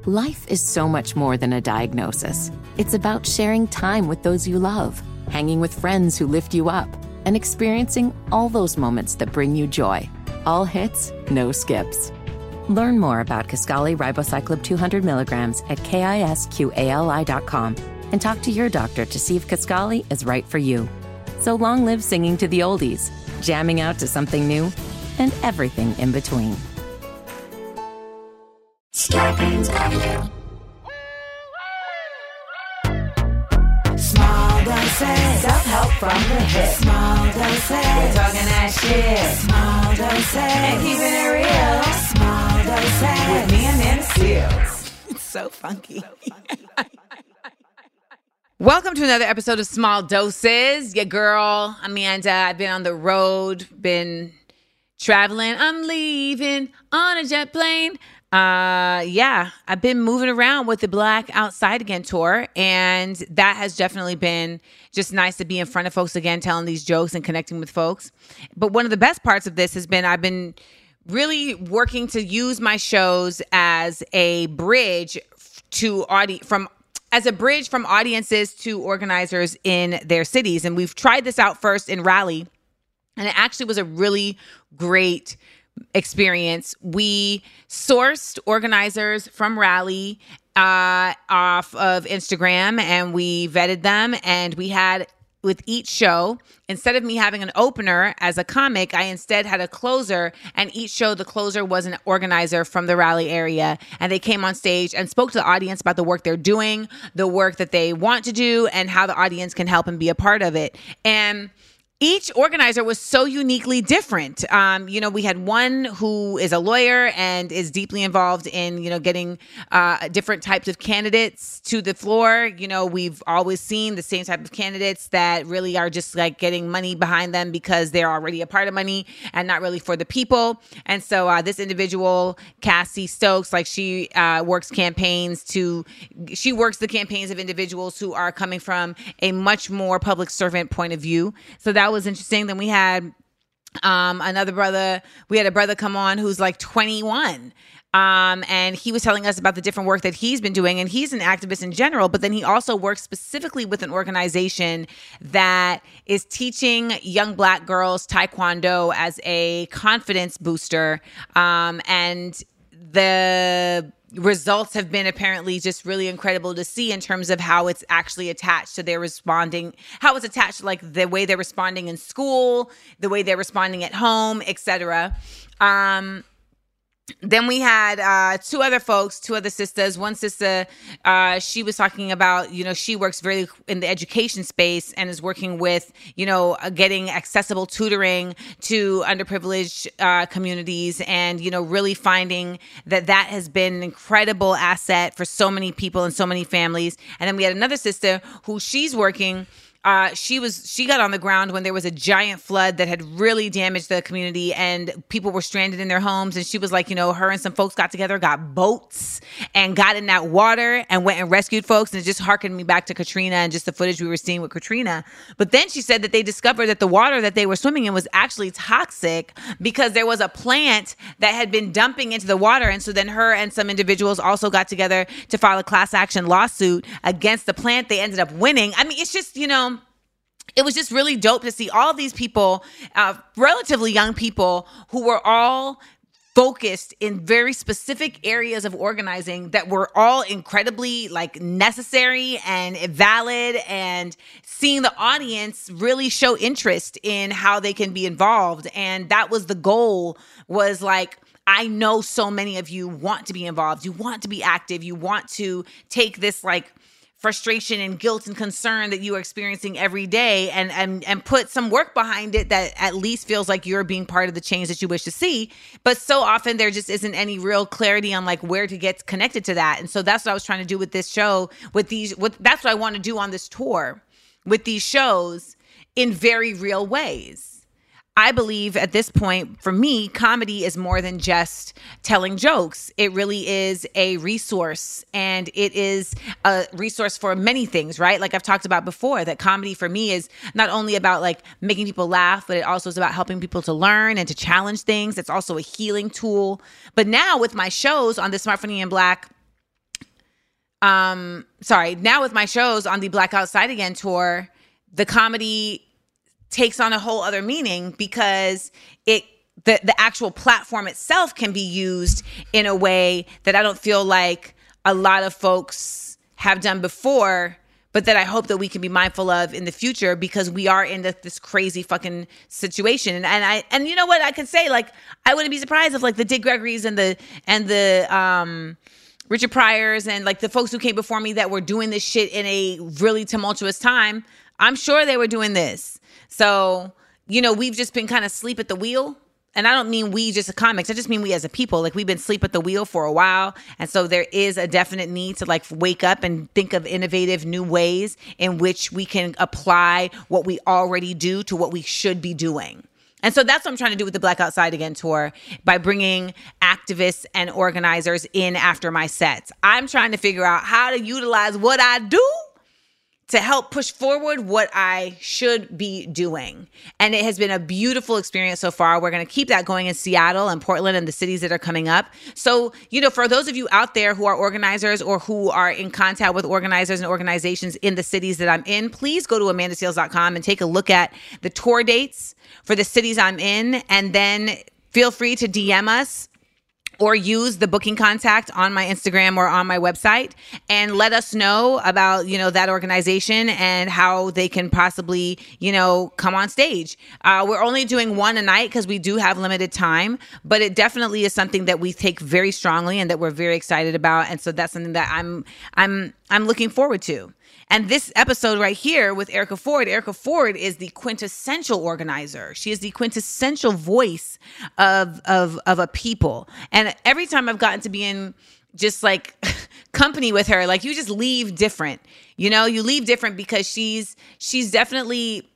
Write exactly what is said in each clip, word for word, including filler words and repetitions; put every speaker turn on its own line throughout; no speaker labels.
Life is so much more than a diagnosis. It's about sharing time with those you love, hanging with friends who lift you up, and experiencing all those moments that bring you joy. All hits, no skips. Learn more about Kisqali Ribociclib two hundred milligrams at kisqali dot com and talk to your doctor to see if Kisqali is right for you. So long live singing to the oldies, jamming out to something new, and everything in between.
Scarpins Avenue. Small doses. Self-help from the hip. Small doses. We're talking that shit. Small doses. And keeping it real. Small doses. With me and Nana Seals.
It's so funky. Welcome to another episode of Small Doses. Your girl, Amanda. I've been on the road, been traveling. I'm leaving on a jet plane. Uh, yeah, I've been moving around with the Black Outside Again tour, and that has definitely been just nice to be in front of folks again, telling these jokes and connecting with folks. But one of the best parts of this has been I've been really working to use my shows as a bridge to audi- from as a bridge from audiences to organizers in their cities. And we've tried this out first in Raleigh, and it actually was a really great experience. We sourced organizers from Raleigh uh, off of Instagram, and we vetted them, and we had, with each show, instead of me having an opener as a comic, I instead had a closer, and each show the closer was an organizer from the Raleigh area, and they came on stage and spoke to the audience about the work they're doing, the work that they want to do, and how the audience can help and be a part of it. And each organizer was so uniquely different. Um, you know, we had one who is a lawyer and is deeply involved in, you know, getting uh, different types of candidates to the floor. You know, we've always seen the same type of candidates that really are just like getting money behind them because they're already a part of money and not really for the people. And so uh, this individual, Cassie Stokes, like she uh, works campaigns to, she works the campaigns of individuals who are coming from a much more public servant point of view. So that was interesting. Then we had um, another brother. We had a brother come on who's like twenty-one. Um, and he was telling us about the different work that he's been doing. And he's an activist in general, but then he also works specifically with an organization that is teaching young Black girls Taekwondo as a confidence booster. Um, and the results have been apparently just really incredible to see in terms of how it's actually attached to their responding, how it's attached to like the way they're responding in school, the way they're responding at home, et cetera. Um, Then we had uh, two other folks, two other sisters. One sister, uh, she was talking about, you know, she works very in the education space and is working with, you know, uh, getting accessible tutoring to underprivileged uh, communities and, you know, really finding that that has been an incredible asset for so many people and so many families. And then we had another sister who she's working Uh, she was she got on the ground when there was a giant flood that had really damaged the community and people were stranded in their homes. And she was like, you know, her and some folks got together, got boats and got in that water and went and rescued folks. And it just harkened me back to Katrina and just the footage we were seeing with Katrina. But then she said that they discovered that the water that they were swimming in was actually toxic because there was a plant that had been dumping into the water. And so then her and some individuals also got together to file a class action lawsuit against the plant. They ended up winning. I mean, it's just, you know, it was just really dope to see all these people, uh, relatively young people, who were all focused in very specific areas of organizing that were all incredibly like necessary and valid, and seeing the audience really show interest in how they can be involved. And that was the goal, was like, I know so many of you want to be involved. You want to be active. You want to take this like frustration and guilt and concern that you are experiencing every day and, and and put some work behind it that at least feels like you're being part of the change that you wish to see. But so often there just isn't any real clarity on like where to get connected to that. And so that's what I was trying to do with this show, with these, with, that's what I want to do on this tour with these shows in very real ways. I believe at this point, for me, comedy is more than just telling jokes. It really is a resource, and it is a resource for many things, right? Like I've talked about before, that comedy for me is not only about like making people laugh, but it also is about helping people to learn and to challenge things. It's also a healing tool. But now with my shows on the Smart, Funny, and Black um, sorry, now with my shows on the Black Outside Again tour, the comedy takes on a whole other meaning because it the the actual platform itself can be used in a way that I don't feel like a lot of folks have done before, but that I hope that we can be mindful of in the future because we are in the, this crazy fucking situation. And, and I and you know what I could say, like, I wouldn't be surprised if like the Dick Gregory's and the and the um Richard Pryors and like the folks who came before me that were doing this shit in a really tumultuous time, I'm sure they were doing this. So, you know, we've just been kind of asleep at the wheel. And I don't mean we just as comics. I just mean we as a people. Like, we've been asleep at the wheel for a while. And so there is a definite need to like wake up and think of innovative new ways in which we can apply what we already do to what we should be doing. And so that's what I'm trying to do with the Black Outside Again tour by bringing activists and organizers in after my sets. I'm trying to figure out how to utilize what I do to help push forward what I should be doing. And it has been a beautiful experience so far. We're going to keep that going in Seattle and Portland and the cities that are coming up. So, you know, for those of you out there who are organizers or who are in contact with organizers and organizations in the cities that I'm in, please go to amanda seales dot com and take a look at the tour dates for the cities I'm in. And then feel free to D M us or use the booking contact on my Instagram or on my website and let us know about, you know, that organization and how they can possibly, you know, come on stage. Uh, we're only doing one a night because we do have limited time, but it definitely is something that we take very strongly and that we're very excited about. And so that's something that I'm, I'm, I'm looking forward to. And this episode right here with Erica Ford, Erica Ford is the quintessential organizer. She is the quintessential voice of, of, of a people. And every time I've gotten to be in just like company with her, like you just leave different, you know, you leave different because she's, she's definitely,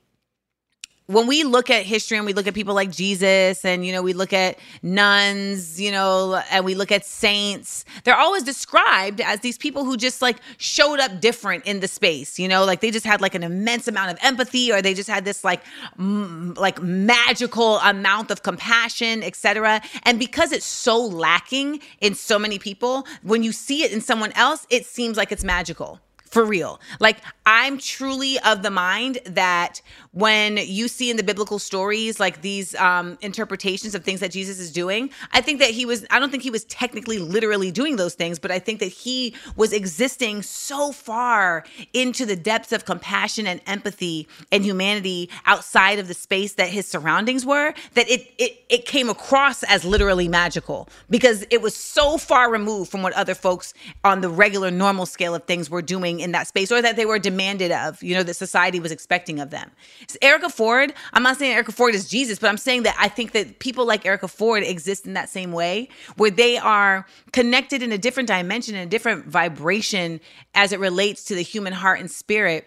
when we look at history and we look at people like Jesus and, you know, we look at nuns, you know, and we look at saints, they're always described as these people who just like showed up different in the space, you know, like they just had like an immense amount of empathy or they just had this like, m- like magical amount of compassion, et cetera. And because it's so lacking in so many people, when you see it in someone else, it seems like it's magical. For real. Like, I'm truly of the mind that when you see in the biblical stories, like these um, interpretations of things that Jesus is doing, I think that he was, I don't think he was technically literally doing those things, but I think that he was existing so far into the depths of compassion and empathy and humanity outside of the space that his surroundings were, that it, it, it came across as literally magical because it was so far removed from what other folks on the regular normal scale of things were doing in that space or that they were demanded of, you know, that society was expecting of them. So Erica Ford, I'm not saying Erica Ford is Jesus, but I'm saying that I think that people like Erica Ford exist in that same way where they are connected in a different dimension, in a different vibration as it relates to the human heart and spirit.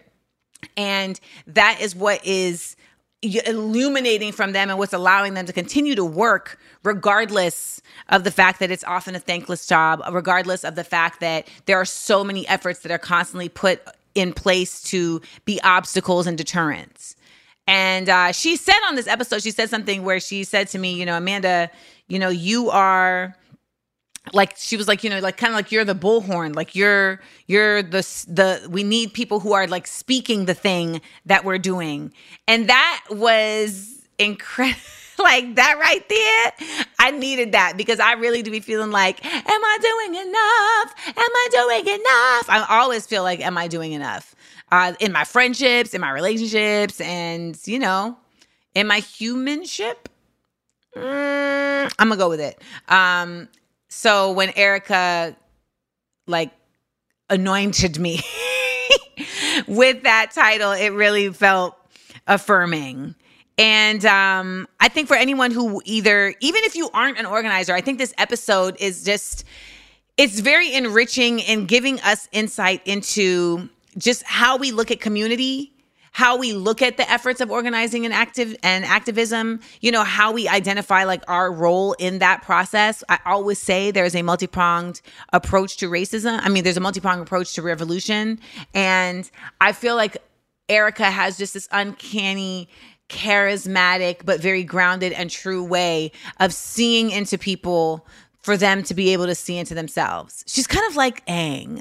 And that is what is illuminating from them and what's allowing them to continue to work regardless of the fact that it's often a thankless job, regardless of the fact that there are so many efforts that are constantly put in place to be obstacles and deterrents. And uh, she said on this episode, she said something where she said to me, you know, Amanda, you know, you are like, she was like, you know, like kind of like you're the bullhorn, like you're, you're the, the, we need people who are like speaking the thing that we're doing. And that was incredible. Like that right there, I needed that because I really do be feeling like, am I doing enough? Am I doing enough? I always feel like, am I doing enough? Uh, in my friendships, in my relationships, and, you know, in my humanship, mm, I'm going to go with it. Um, so when Erica, like, anointed me with that title, it really felt affirming. And um, I think for anyone who either, even if you aren't an organizer, I think this episode is just, it's very enriching in giving us insight into just how we look at community, how we look at the efforts of organizing and active and activism, you know, how we identify like our role in that process. I always say there's a multi-pronged approach to racism. I mean, there's a multi-pronged approach to revolution. And I feel like Erica has just this uncanny, charismatic, but very grounded and true way of seeing into people for them to be able to see into themselves. She's kind of like Aang,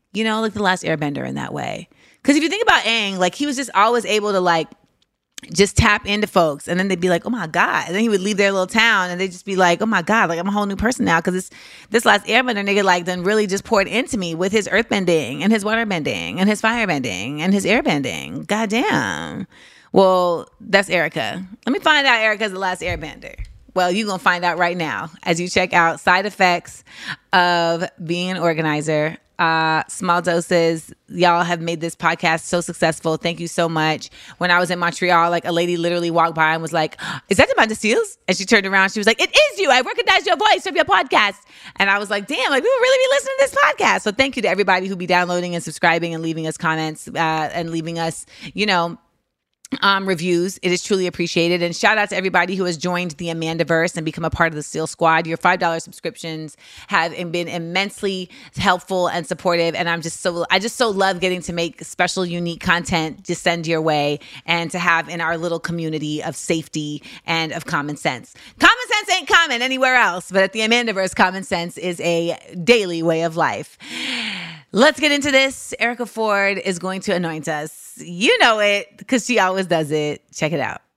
you know, like the Last Airbender in that way. Because if you think about Aang, like he was just always able to like just tap into folks, and then they'd be like, oh my God. And then he would leave their little town and they'd just be like, oh my God, like I'm a whole new person now. Cause this, this Last Airbender nigga like then really just poured into me with his earthbending and his waterbending and his firebending and his airbending. Goddamn. Well, that's Erica. Let me find out Erica's the Last Airbender. Well, you're going to find out right now as you check out Side Effects of Being an Organizer. Uh, Small Doses, y'all have made this podcast so successful. Thank you so much. When I was in Montreal, like a lady literally walked by and was like, is that Amanda Seals? And she turned around. She was like, it is you. I recognize your voice from your podcast. And I was like, damn, like we would really be listening to this podcast. So thank you to everybody who be downloading and subscribing and leaving us comments uh, and leaving us, you know, Um, reviews. It is truly appreciated. And shout out to everybody who has joined the Amandaverse and become a part of the Seal Squad. Your five dollars subscriptions have been immensely helpful and supportive. And I'm just so, I just so love getting to make special, unique content to send your way and to have in our little community of safety and of common sense. Common sense ain't common anywhere else, but at the Amandaverse, common sense is a daily way of life. Let's get into this. Erica Ford is going to anoint us. You know it, because she always does it. Check it out.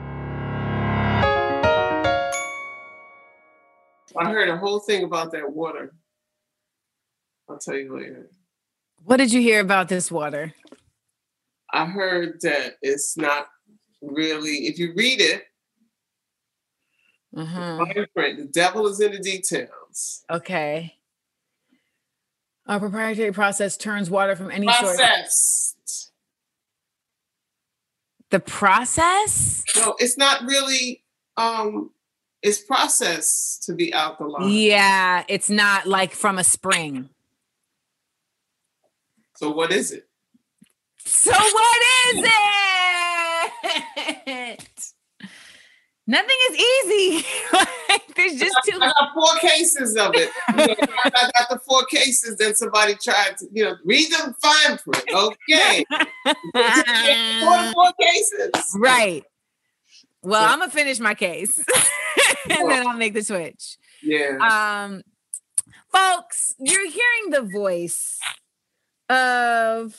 I heard a whole thing about that water. I'll tell you later.
What did you hear about this water?
I heard that it's not really, if you read it,
Uh-huh.
fine print, the devil is in the details.
Okay. Our proprietary process turns water from any source.
Processed.
The process?
No, it's not really, um, it's processed to be alkaline.
Yeah, it's not like from a spring.
So what is it?
So what is it? Nothing is easy. Like, there's just too
I got four cases of it. You know, I got the four cases that somebody tried to, you know, read them fine print. Okay. four, four cases.
Right. Well, I'm gonna finish my case and then I'll make the switch.
Yeah.
Um, folks, you're hearing the voice of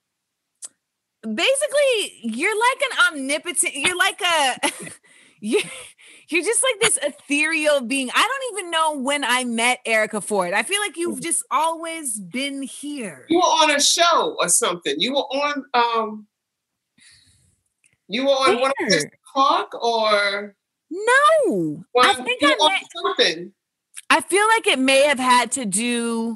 basically you're like an omnipotent, you're like a you you're just like this ethereal being. I don't even know when I met Erica Ford. I feel like you've just always been here.
You were on a show or something. You were on um you were on
Where?
one of this talk or
No.
one,
I think
you
I
were on
met,
something.
I feel like it may have had to do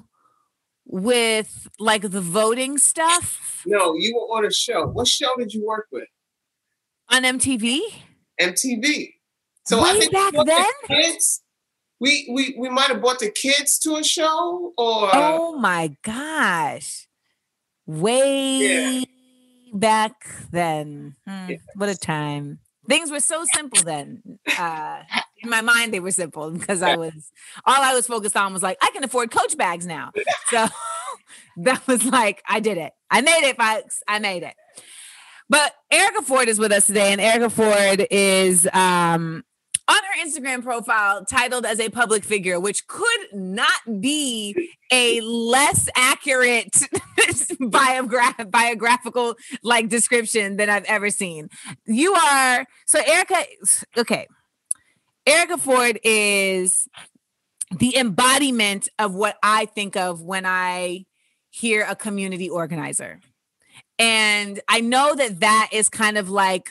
with like the voting stuff
No, you were on a show. What show did you work with?
on M T V.
M T V. So
Way
I think
back
we brought
then?
the kids. We we we might have brought the kids to a show or
Oh my gosh. Way
Yeah.
back then. Hmm,
Yes.
What a time. Things were so simple then. Uh, in my mind, they were simple because I was, all I was focused on was like, I can afford Coach bags now. So that was like, I did it. I made it, folks. I made it. But Erica Ford is with us today, and Erica Ford is um, on her Instagram profile titled as a public figure, which could not be a less accurate biogra- biographical like description than I've ever seen. You are so Erica. Okay, Erica Ford is the embodiment of what I think of when I hear a community organizer. And I know that that is kind of like,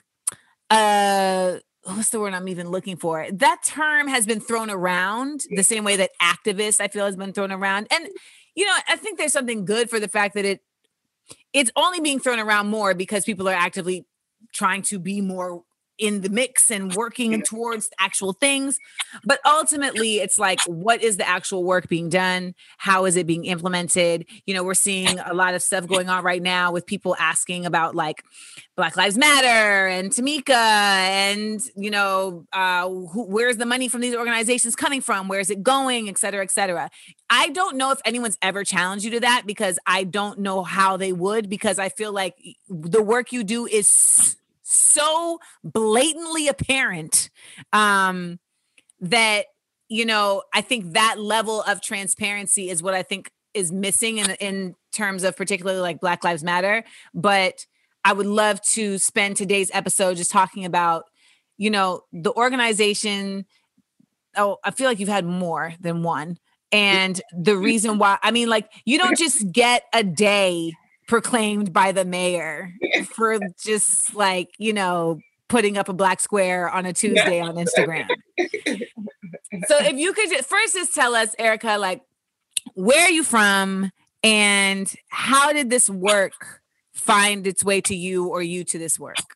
uh, what's the word I'm even looking for? That term has been thrown around the same way that activist, I feel, has been thrown around. And, you know, I think there's something good for the fact that it it's only being thrown around more because people are actively trying to be more in the mix and working towards actual things. But ultimately, it's like, what is the actual work being done? How is it being implemented? You know, we're seeing a lot of stuff going on right now with people asking about like Black Lives Matter and Tamika and, you know, uh, who, where's the money from these organizations coming from? Where is it going, et cetera, et cetera. I don't know if anyone's ever challenged you to that because I don't know how they would, because I feel like the work you do is so blatantly apparent um, that, you know, I think that level of transparency is what I think is missing in in terms of particularly like Black Lives Matter. But I would love to spend today's episode just talking about, you know, the organization. Oh, I feel like you've had more than one. And the reason why, I mean, like, you don't just get a day proclaimed by the mayor for just like, you know, putting up a black square on a Tuesday on Instagram. So if you could just, first just tell us, Erica, like, where are you from and how did this work find its way to you or you to this work?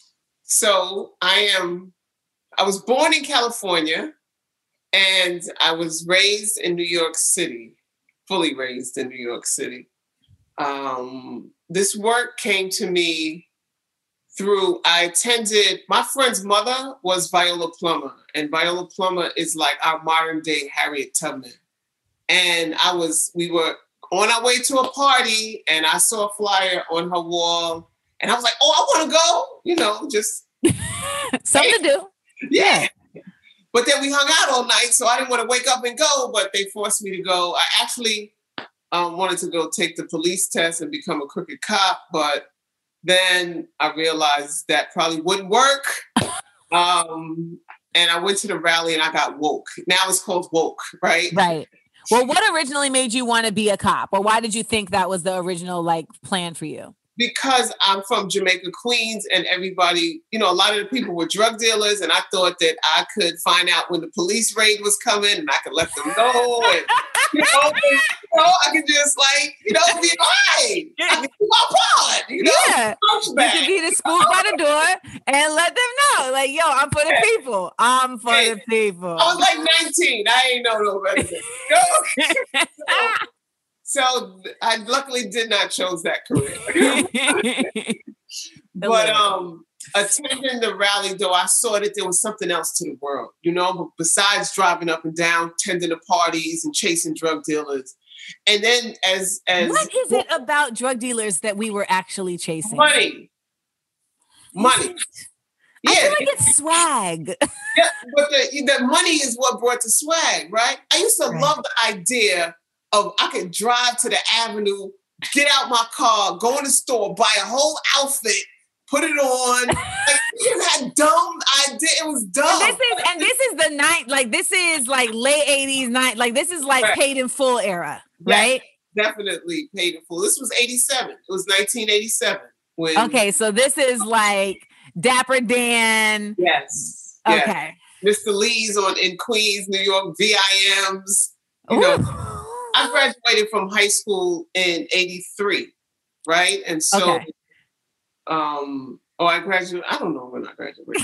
So I am, I was born in California. And I was raised in New York City, fully raised in New York City. Um, this work came to me through, I attended, my friend's mother was Viola Plummer, and Viola Plummer is like our modern day Harriet Tubman. And I was, we were on our way to a party and I saw a flyer on her wall and I was like, oh, I want to go, you know, just.
Something to do.
Yeah. But then we hung out all night, so I didn't want to wake up and go, but they forced me to go. I actually um, wanted to go take the police test and become a crooked cop, but then I realized that probably wouldn't work. Um, and I went to the rally and I got woke. Now it's called woke, right?
Right. Well, what originally made you want to be a cop? Or why did you think that was the original like plan for you?
Because I'm from Jamaica, Queens, and everybody, you know, a lot of the people were drug dealers, and I thought that I could find out when the police raid was coming, and I could let them know, and you know, and, you know I could just like, you know, be like, I can do my part, you know.
Yeah, you could be the spook by the door and let them know, like, yo, I'm for the people. I'm for yeah. the people.
I was like nineteen. I ain't know no better. You know? so, So I luckily did not chose that career. But um, attending the rally, though, I saw that there was something else to the world, you know, besides driving up and down, tending to parties and chasing drug dealers. And then as... as
what is it about drug dealers that we were actually chasing?
Money. Money.
I yeah. feel like it's swag.
Yeah, but the, the money is what brought the swag, right? I used to right. love the idea of I could drive to the avenue, get out my car, go in the store, buy a whole outfit, put it on. Like, you had dumb idea. It was dumb.
And this is and this is the night, like this is like late eighties night, like this is like right. paid in full era, right?
Yeah, definitely paid in full. This was eighty-seven. It was nineteen eighty-seven. When
okay, so this is like Dapper Dan.
Yes.
Okay.
Yes. Mister Lee's on in Queens, New York, V I Ms. You Ooh. know. I graduated from high school in eighty-three, right? And so, okay. um, oh, I graduated, I don't know when I graduated.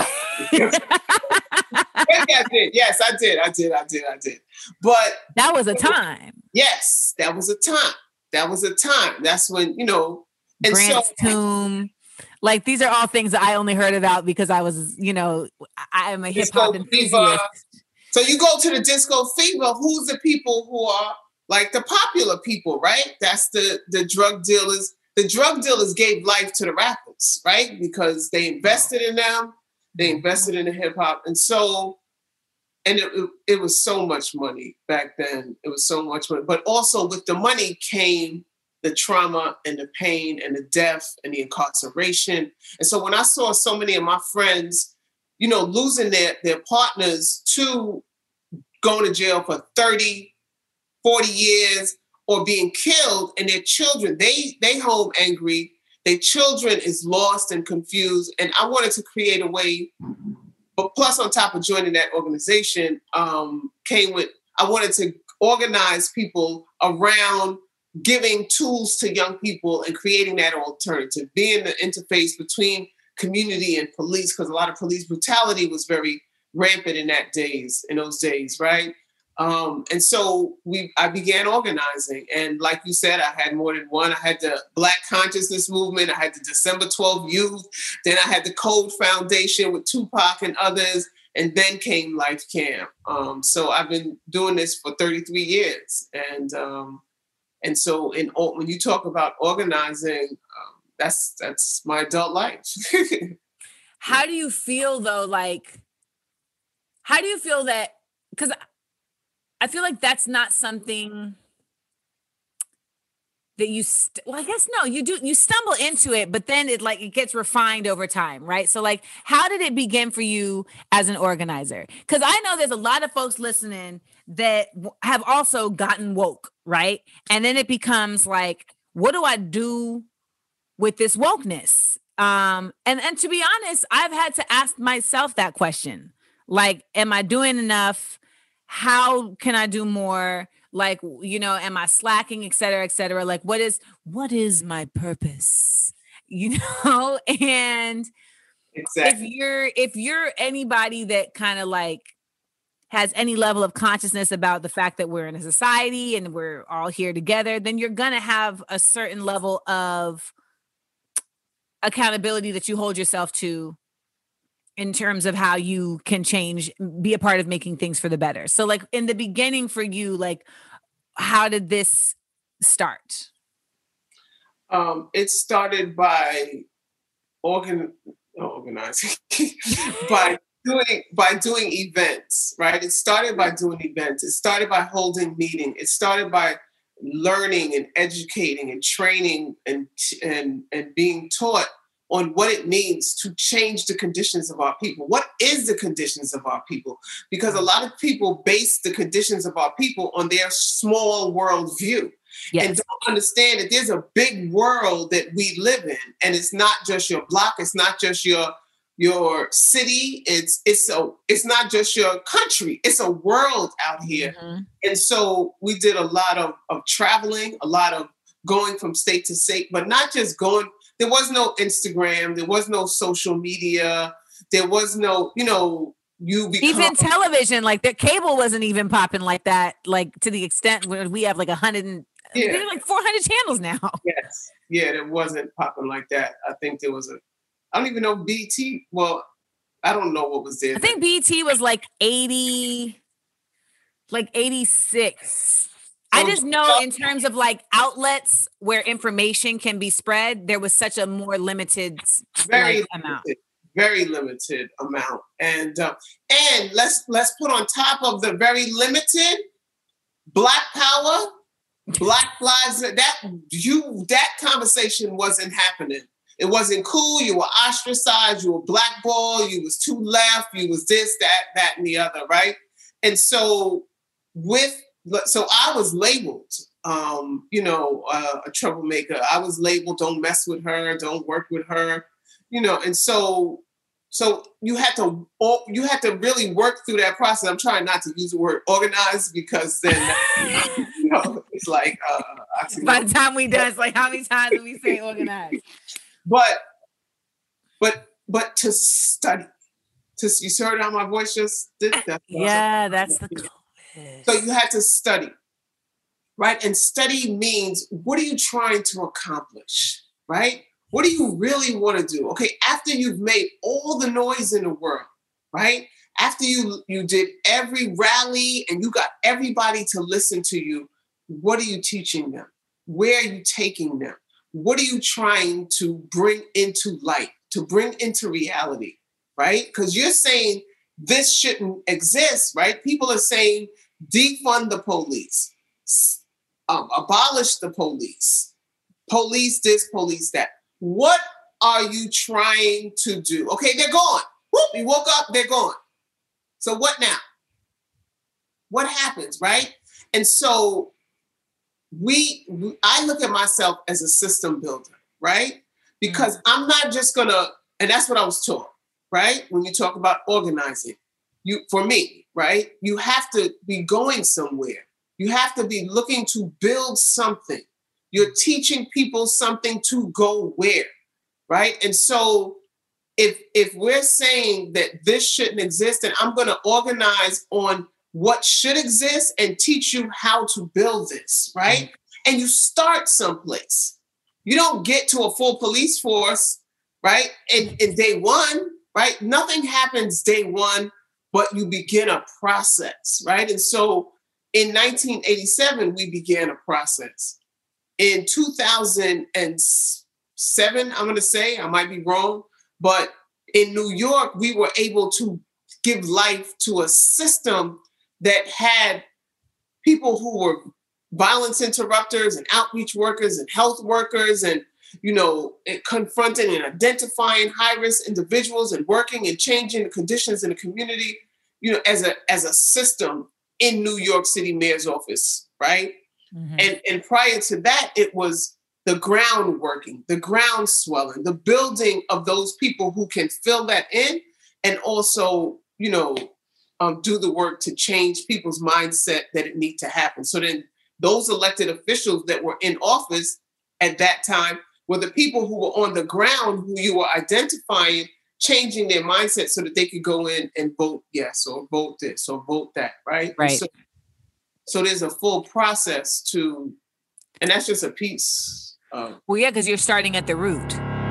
Maybe I did. Yes, I did. I did. I did. I did. But
that was a time.
Yes, that was a time. That was a time. That's when, you know, and
Grant's
so,
Tomb. Like, these are all things that I only heard about because I was, you know, I am a hip hop enthusiast.
So you go to the Disco Fever, who's the people who are like the popular people, right? That's the, the drug dealers. The drug dealers gave life to the rappers, right? Because they invested in them. They invested in the hip hop. And so, and it, it, it was so much money back then. It was so much money. But also with the money came the trauma and the pain and the death and the incarceration. And so when I saw so many of my friends, you know, losing their, their partners to going to jail for thirty, forty years or being killed, and their children, they they home angry, their children is lost and confused. And I wanted to create a way, but plus on top of joining that organization, um, came with, I wanted to organize people around giving tools to young people and creating that alternative, being the interface between community and police, because a lot of police brutality was very rampant in that days, in those days, right? Um, and so we, I began organizing. And like you said, I had more than one. I had the Black Consciousness Movement. I had the December twelfth Youth. Then I had the Code Foundation with Tupac and others. And then came Life Camp. Um, so I've been doing this for thirty-three years. And um, and so in when you talk about organizing, um, that's that's my adult life.
How do you feel though? Like, how do you feel that? Because I feel like that's not something, that you, st- well, I guess no, you do, you stumble into it, but then it like, it gets refined over time, right? So like, how did it begin for you as an organizer? Because I know there's a lot of folks listening that w- have also gotten woke, right? And then it becomes like, what do I do with this wokeness? Um, and, and to be honest, I've had to ask myself that question. Like, am I doing enough? How can I do more? Like, you know, am I slacking, et cetera, et cetera? Like, what is, what is my purpose? You know? And
Exactly.
if you're, if you're anybody that kind of like has any level of consciousness about the fact that we're in a society and we're all here together, then you're going to have a certain level of accountability that you hold yourself to in terms of how you can change, be a part of making things for the better. So like in the beginning for you, like, how did this start?
Um, it started by organ organizing, by doing by doing events, right? It started by doing events. It started by holding meetings. It started by learning and educating and training and and and being taught on what it means to change the conditions of our people. What is the conditions of our people? Because a lot of people base the conditions of our people on their small world view. Yes. And don't understand that there's a big world that we live in. And it's not just your block. It's not just your your city. It's it's a, it's not just your country. It's a world out here. Mm-hmm. And so we did a lot of, of traveling, a lot of going from state to state, but not just going. There was no Instagram. There was no social media. There was no, you know, you become...
Even television, like the cable wasn't even popping like that, like to the extent where we have like a hundred and yeah. There's like four hundred channels now.
Yes. Yeah, it wasn't popping like that. I think there was a, I don't even know B E T. Well, I don't know what was there.
I think B E T was like eighty, like eighty-six. I just know in terms of like outlets where information can be spread, there was such a more limited,
very
like,
limited,
amount.
Very limited amount. And uh, and let's let's put on top of the very limited, Black Power, Black Lives. That you that conversation wasn't happening. It wasn't cool. You were ostracized. You were blackballed. You was too left. You was this, that, that, and the other, right? And so with So I was labeled, um, you know, uh, a troublemaker. I was labeled, don't mess with her, don't work with her, you know. And so, so you had to, you had to really work through that process. I'm trying not to use the word organized because then, you know, it's like. Uh,
By the time we done, it's like how many times do we say organized?
But, but, but to study, to you heard how my voice just did that.
Yeah, that's the.
So you had to study, right? And study means, what are you trying to accomplish, right? What do you really want to do? Okay, after you've made all the noise in the world, right? After you, you did every rally and you got everybody to listen to you, what are you teaching them? Where are you taking them? What are you trying to bring into light, to bring into reality, right? Because you're saying this shouldn't exist, right? People are saying, defund the police, um, abolish the police, police this, police that. What are you trying to do? Okay, they're gone. Whoop, you woke up, they're gone. So what now? What happens, right? And so we, I look at myself as a system builder, right? Because I'm not just gonna, and that's what I was taught, right? When you talk about organizing, you, for me, right? You have to be going somewhere. You have to be looking to build something. You're teaching people something to go where, right? And so if if we're saying that this shouldn't exist, then I'm going to organize on what should exist and teach you how to build this, right? Mm-hmm. And you start someplace. You don't get to a full police force, right? In, in day one, right? Nothing happens day one, but you begin a process, right? And so in nineteen eighty-seven, we began a process. In two thousand seven, I'm going to say, I might be wrong, but in New York, we were able to give life to a system that had people who were violence interrupters and outreach workers and health workers and, you know, and confronting and identifying high-risk individuals and working and changing the conditions in the community, you know, as a as a system in New York City Mayor's office, right? Mm-hmm. And and prior to that, it was the ground working, the ground swelling, the building of those people who can fill that in and also, you know, um, do the work to change people's mindset that it needs to happen. So then those elected officials that were in office at that time were the people who were on the ground who you were identifying, changing their mindset so that they could go in and vote yes or vote this or vote that, right?
Right.
So, so there's a full process to, and that's just a piece of.
Well, yeah, because you're starting at the root.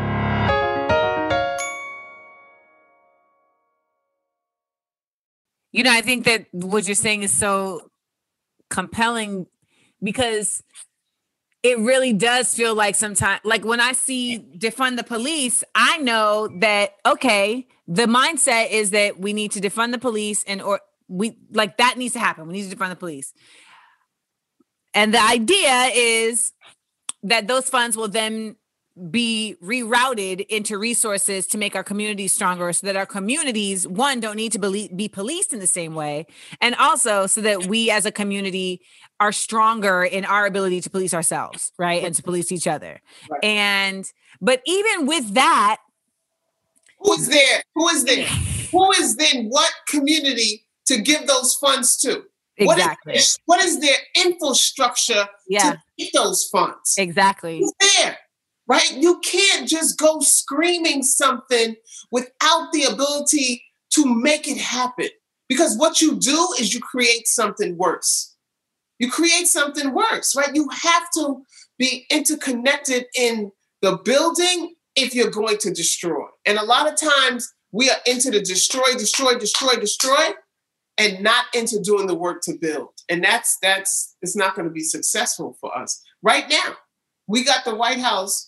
You know, I think that what you're saying is so compelling because it really does feel like sometimes, like when I see defund the police, I know that, okay, the mindset is that we need to defund the police and, or we like that needs to happen. We need to defund the police. And the idea is that those funds will then be rerouted into resources to make our communities stronger so that our communities, one, don't need to be, be policed in the same way. And also so that we as a community are stronger in our ability to police ourselves, right? And to police each other. Right. And, but even with that.
Who is there? Who is there? Who is then what community to give those funds to?
Exactly.
What is, what is their infrastructure
yeah.
to get those funds?
Exactly.
Who's there? Right? You can't just go screaming something without the ability to make it happen. Because what you do is you create something worse. You create something worse, right? You have to be interconnected in the building if you're going to destroy. And a lot of times we are into the destroy, destroy, destroy, destroy, and not into doing the work to build. And that's, that's, it's not going to be successful for us. Right now, we got the White House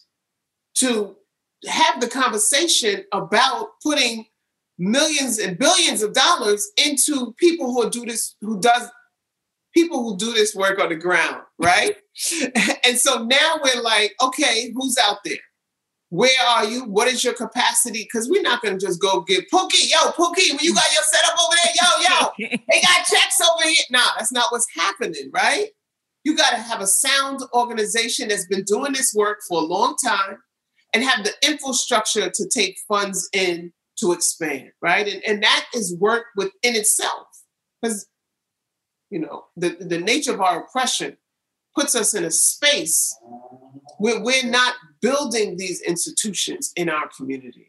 to have the conversation about putting millions and billions of dollars into people who do this, who does, people who do this work on the ground, right? And so now we're like, okay, who's out there? Where are you? What is your capacity? Because we're not going to just go get Pookie. Yo, Pookie, when you got your setup over there, yo, yo, they got checks over here. Nah, that's not what's happening, right? You got to have a sound organization that's been doing this work for a long time and have the infrastructure to take funds in to expand, right? And, and that is work within itself. Because, you know, the, the nature of our oppression puts us in a space where we're not building these institutions in our community,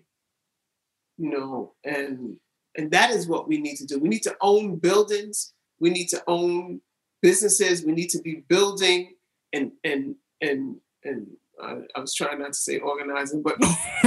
you know, and and that is what we need to do. We need to own buildings. We need to own businesses. We need to be building and and and and uh, I was trying not to say organizing, but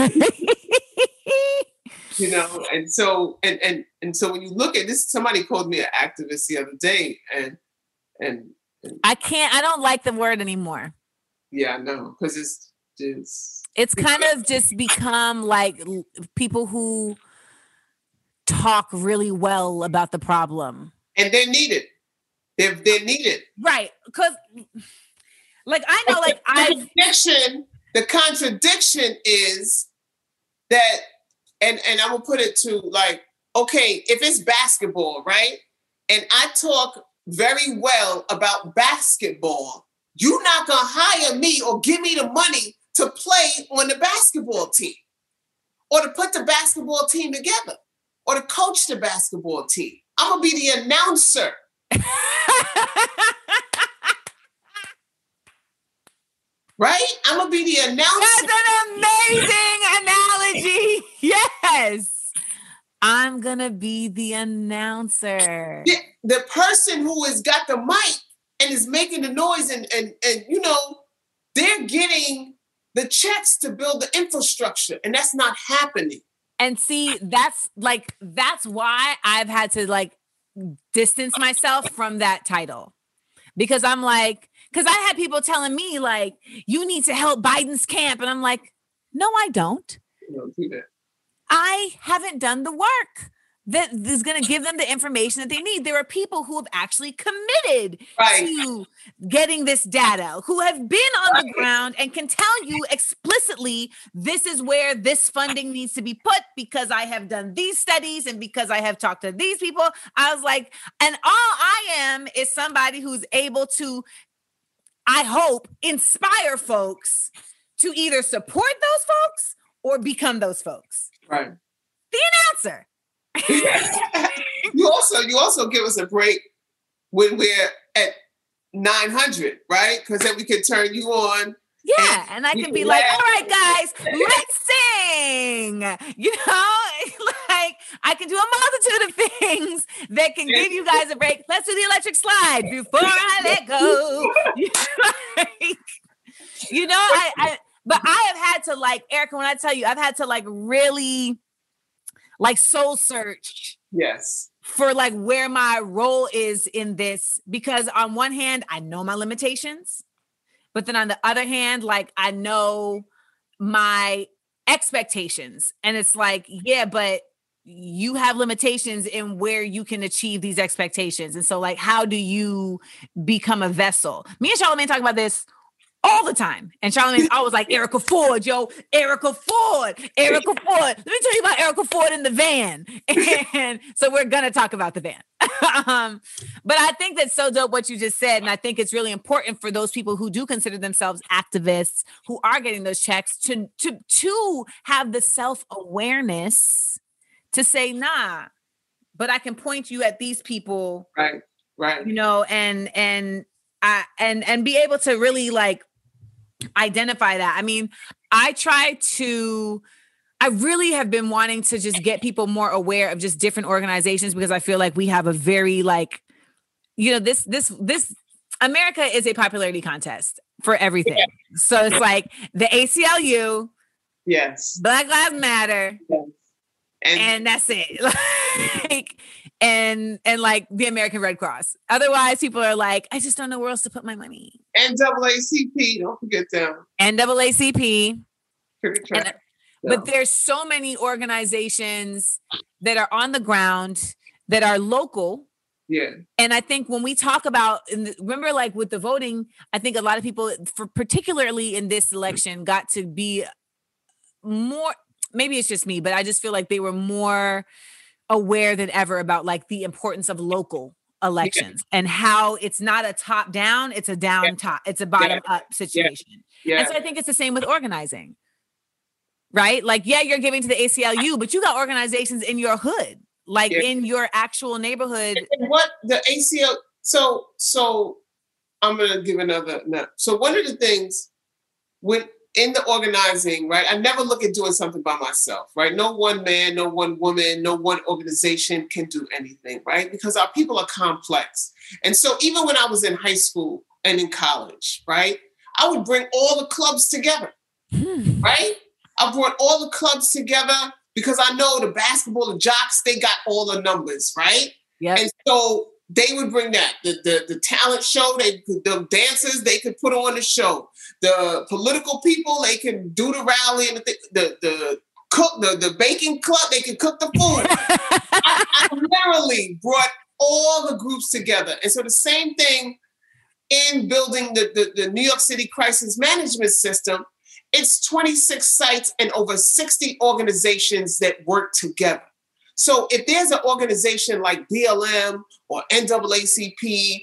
you know, and so and and and so when you look at this, somebody called me an activist the other day, and and, and
I can't. I don't like the word anymore.
Yeah, no, because it's just
it's kind of just become like people who talk really well about the problem,
and they're needed. They're they're needed,
right? Because, like, I know, like,
the contradiction. The contradiction is that, and and I will put it to like, okay, if it's basketball, right, and I talk very well about basketball, you're not gonna hire me or give me the money to play on the basketball team, or to put the basketball team together, or to coach the basketball team. I'm gonna be the announcer. Right? I'm gonna be the announcer.
That's an amazing analogy. Yes. I'm gonna be the announcer.
The, the person who has got the mic and is making the noise, and and and you know, they're getting the checks to build the infrastructure, and that's not happening.
And see, that's like that's why I've had to like distance myself from that title, because I'm like, because I had people telling me like, you need to help Biden's camp, and I'm like, no, I don't.
You don't do that.
I haven't done the work.
that is going to give them the information that they need. There are people who have actually committed
right.
to getting this data, who have been on right. the ground and can tell you explicitly, this is where this funding needs to be put because I have done these studies and because I have talked to these people. I was like, and all I am is somebody who's able to, I hope, inspire folks to either support those folks or become those folks.
Right.
The announcer.
you also you also give us a break when we're at nine hundred, right? Because then we can turn you on.
Yeah, and, and I can be like, all right, guys, let's sing. You know, like I can do a multitude of things that can give you guys a break. Let's do the electric slide before I let go. like, you know, I, I but I have had to like, Erica, when I tell you, I've had to like really like soul search.
Yes.
For like where my role is in this, because on one hand, I know my limitations, but then on the other hand, like I know my expectations. And it's like, yeah, but you have limitations in where you can achieve these expectations. And so like, how do you become a vessel? Me and Charlamagne talk about this all the time. And Charlamagne's always like, Erica Ford, yo, Erica Ford, Erica Ford. Let me tell you about Erica Ford in the van. And so we're going to talk about the van. um, but I think that's so dope what you just said. And I think it's really important for those people who do consider themselves activists, who are getting those checks, to, to, to have the self-awareness to say, nah, but I can point you at these people.
Right, right.
You know, and, and, I, and, and be able to really like, identify that. I mean, I try to, I really have been wanting to just get people more aware of just different organizations, because I feel like we have a very like, you know, this, this, this, America is a popularity contest for everything. Yeah. So it's like the A C L U,
yes,
Black Lives Matter,
yes. and,
and that's it. like, and, and like the American Red Cross. Otherwise people are like, I just don't know where else to put my money.
N double A C P, don't forget them.
N double A C P.
And,
but there's so many organizations that are on the ground that are local.
Yeah.
And I think when we talk about, the, remember like with the voting, I think a lot of people, for particularly in this election, got to be more, maybe it's just me, but I just feel like they were more aware than ever about like the importance of local elections yeah. and how it's not a top down, it's a down yeah. top, it's a bottom yeah. up situation. Yeah. Yeah. And so I think it's the same with organizing, right? Like, yeah, you're giving to the A C L U, but you got organizations in your hood, like yeah. in your actual neighborhood.
And what the A C L, so, so I'm going to give another, no. So one of the things when in the organizing, right, I never look at doing something by myself, right? No one man, no one woman, no one organization can do anything, right? Because our people are complex. And so even when I was in high school and in college, right, I would bring all the clubs together, hmm. right? I brought all the clubs together because I know the basketball, the jocks, they got all the numbers, right?
Yeah.
And so they would bring that. The, the, the talent show, they the dancers, they could put on the show. The political people, they can do the rally and the the, the cook, the, the baking club, they can cook the food. I, I literally brought all the groups together. And so the same thing in building the, the, the New York City Crisis Management System, it's twenty-six sites and over sixty organizations that work together. So if there's an organization like B L M or N double A C P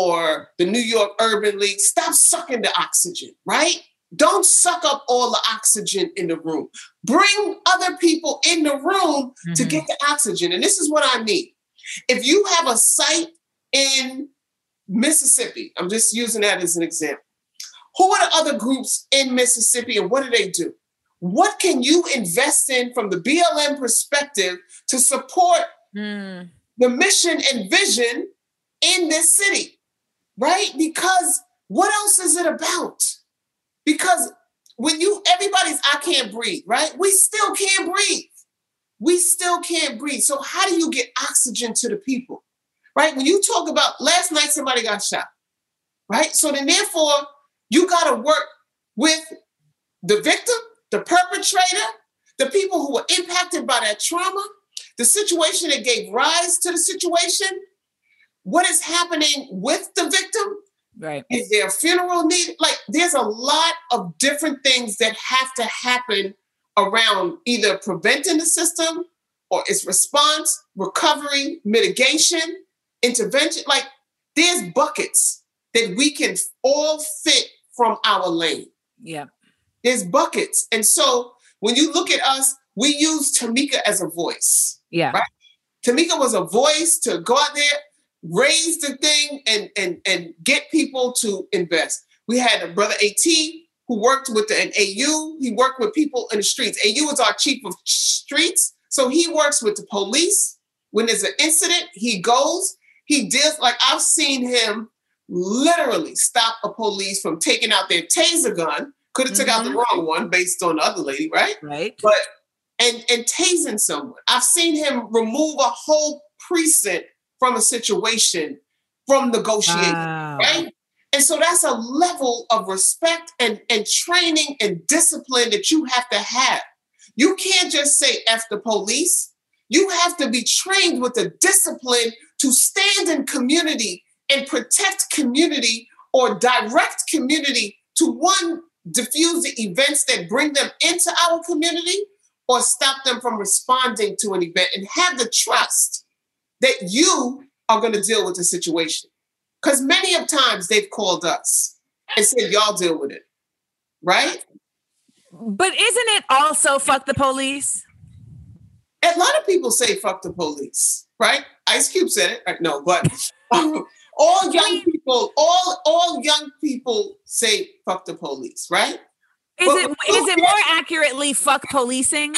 or the New York Urban League, stop sucking the oxygen, right? Don't suck up all the oxygen in the room. Bring other people in the room mm-hmm. to get the oxygen. And this is what I need. If you have a site in Mississippi, I'm just using that as an example. Who are the other groups in Mississippi and what do they do? What can you invest in from the B L M perspective to support mm. the mission and vision in this city, right? Because what else is it about? Because when you, everybody's, I can't breathe, right? We still can't breathe. We still can't breathe. So how do you get oxygen to the people, right? When you talk about last night, somebody got shot, right? So then therefore, you got to work with the victim, the perpetrator, the people who were impacted by that trauma, the situation that gave rise to the situation, what is happening with the victim?
Right.
Is there a funeral needed? Like, there's a lot of different things that have to happen around either preventing the system or its response, recovery, mitigation, intervention. Like, there's buckets that we can all fit from our lane.
Yeah.
There's buckets. And so when you look at us, we use Tamika as a voice.
Yeah.
Right? Tamika was a voice to go out there, raise the thing, and and and get people to invest. We had a brother A T who worked with the, an A U. He worked with people in the streets. A U is our chief of streets. So he works with the police. When there's an incident, he goes, he deals, like I've seen him literally stop a police from taking out their taser gun. Could have mm-hmm. took out the wrong one based on the other lady, right?
Right.
But and and tasing someone. I've seen him remove a whole precinct from a situation from negotiating,
wow.
right? And so that's a level of respect and, and training and discipline that you have to have. You can't just say F the police. You have to be trained with the discipline to stand in community and protect community or direct community to, one, diffuse the events that bring them into our community or stop them from responding to an event, and have the trust that you are going to deal with the situation. Because many of times they've called us and said, y'all deal with it, right?
But isn't it also fuck the police?
A lot of people say fuck the police, right? Ice Cube said it. Right? No, but um, all young people, all, all young people say fuck the police, right?
Is
but,
it is it more accurately fuck policing?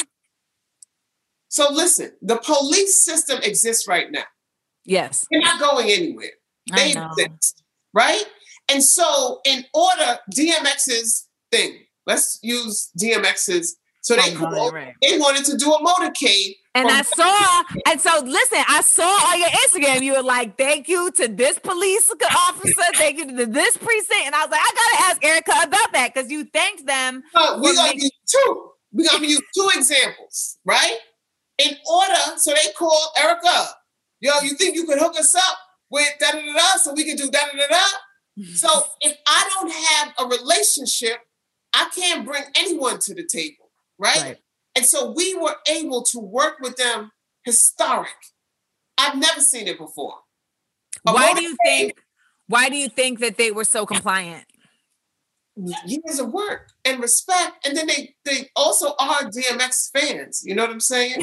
So listen, the police system exists right now.
Yes.
They're not going anywhere. They exist, right? And so in order, D M X's thing, let's use D M X's. So they,
oh,
called,
right.
they wanted to do a motorcade.
And I saw, and so listen, I saw on your Instagram, you were like, thank you to this police officer, thank you to this precinct. And I was like, I gotta ask Erica about that because you thanked them.
Uh, we're gonna
making-
use two. We're gonna use two examples, right? In order, so they called Erica. Yo, you think you could hook us up with da da da da so we can do da da da da? So if I don't have a relationship, I can't bring anyone to the table, right? right? And so we were able to work with them. Historic. I've never seen it before. A
why do you think? Why do you think that they were so compliant?
Years of work and respect, and then they they also are D M X fans. You know what I'm saying?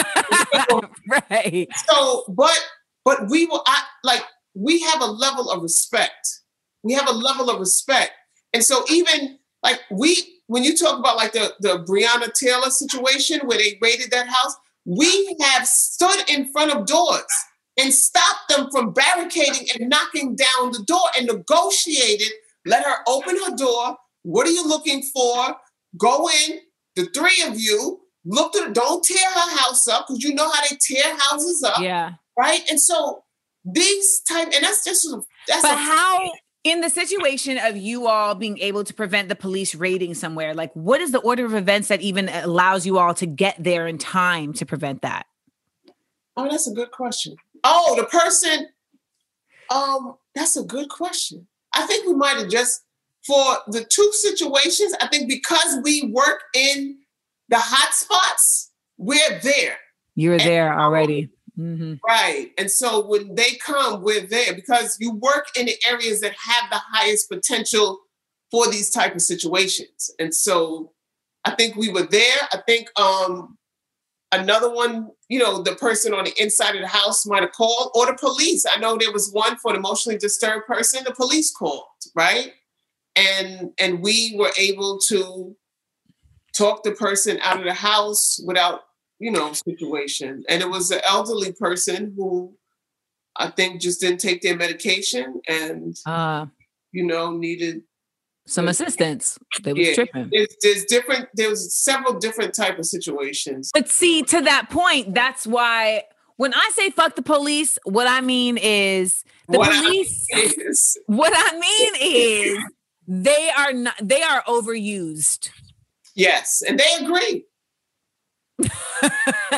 Right.
So, but but we will I, like we have a level of respect. We have a level of respect, and so even like we when you talk about like the the Breonna Taylor situation where they raided that house, we have stood in front of doors and stopped them from barricading and knocking down the door and negotiated. Let her open her door. What are you looking for? Go in. The three of you look at. Don't tear her house up because you know how they tear houses up.
Yeah.
Right. And so these type, and that's just that's.
But
a,
how in the situation of you all being able to prevent the police raiding somewhere, like what is the order of events that even allows you all to get there in time to prevent that?
Oh, that's a good question. Oh, the person. Um, that's a good question. I think we might have just, for the two situations, I think because we work in the hot spots, we're there.
You're
and,
there already. Mm-hmm.
Right. And so when they come, we're there because you work in the areas that have the highest potential for these type of situations. And so I think we were there. I think um, another one, you know, the person on the inside of the house might have called, or the police. I know there was one for an emotionally disturbed person. The police called, right? And and we were able to talk the person out of the house without, you know, situation. And it was an elderly person who I think just didn't take their medication and, uh, you know, needed
some assistance. They was
yeah,
tripping.
There's, there's different, there was several different type of situations.
But see, to that point, that's why when I say fuck the police, what I mean is the
what
police,
I mean is,
what I mean is they are not, they are overused.
Yes. And they agree.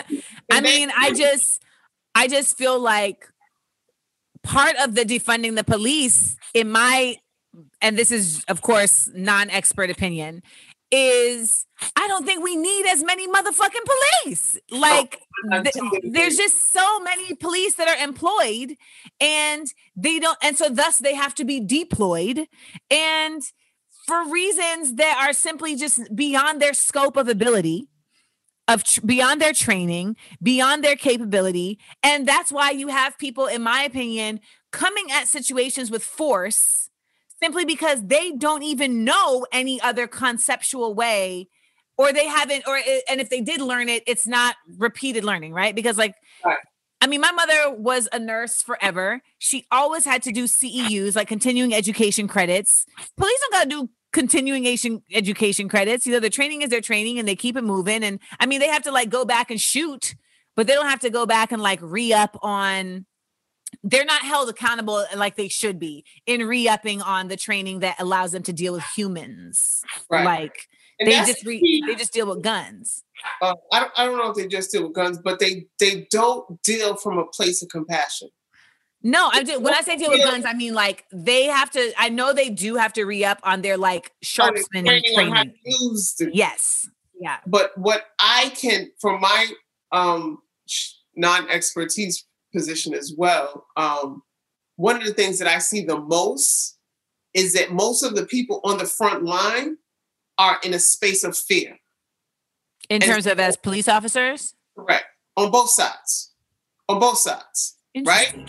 I mean, I just, I just feel like part of the defunding the police, in my, and this is of course non-expert opinion, is I don't think we need as many motherfucking police. Like
Oh,
th-
totally
there's
agree.
just so many police that are employed, and they don't, and so thus they have to be deployed, and for reasons that are simply just beyond their scope of ability, of tr- beyond their training, beyond their capability. And that's why you have people, in my opinion, coming at situations with force simply because they don't even know any other conceptual way, or they haven't, or, and if they did learn it, it's not repeated learning, right? Because like,
Right.
I mean, my mother was a nurse forever. She always had to do C E Us, like continuing education credits. Police don't got to do continuing ation- education credits. You know, their training is their training, and they keep it moving. And I mean, they have to like go back and shoot, but they don't have to go back and like re-up on, they're not held accountable like they should be in re-upping on the training that allows them to deal with humans.
Right.
Like
And
they
that's
just
the
re-
key.
they just deal with guns.
Uh, I don't. I don't know if they just deal with guns, but they they don't deal from a place of compassion.
No, I do. When I say deal with
Yeah.
guns, I mean like they have to. I know they do have to re-up on their like sharpsman
Training on how
training.
to use the-
Yes. Yeah.
But what I can, from my um, sh- non-expertise position as well, um, one of the things that I see the most is that most of the people on the front line are in a space of fear.
In
And-
terms of as police officers.
Correct. On both sides. On both sides. Right?
Interesting.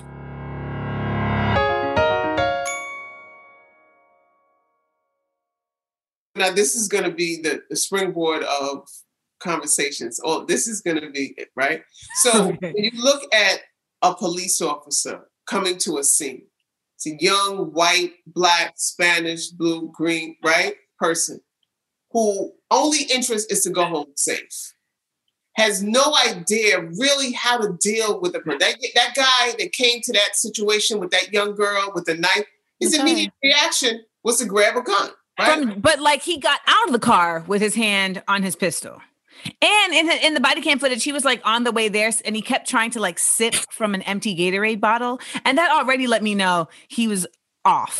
Now, this is going to be the, the springboard of conversations. Oh, this is going to be it, right? So
Okay.
when you look at a police officer coming to a scene, it's a young, white, black, Spanish, blue, green, right, person who only interest is to go home safe, has no idea really how to deal with the person. That, that guy that came to that situation with that young girl with the knife, his
Okay.
immediate reaction was to grab a gun. Right?
From, but like he got out of the car with his hand on his pistol. And in the, in the body cam footage, he was like on the way there and he kept trying to like sip from an empty Gatorade bottle. And that already let me know he was off.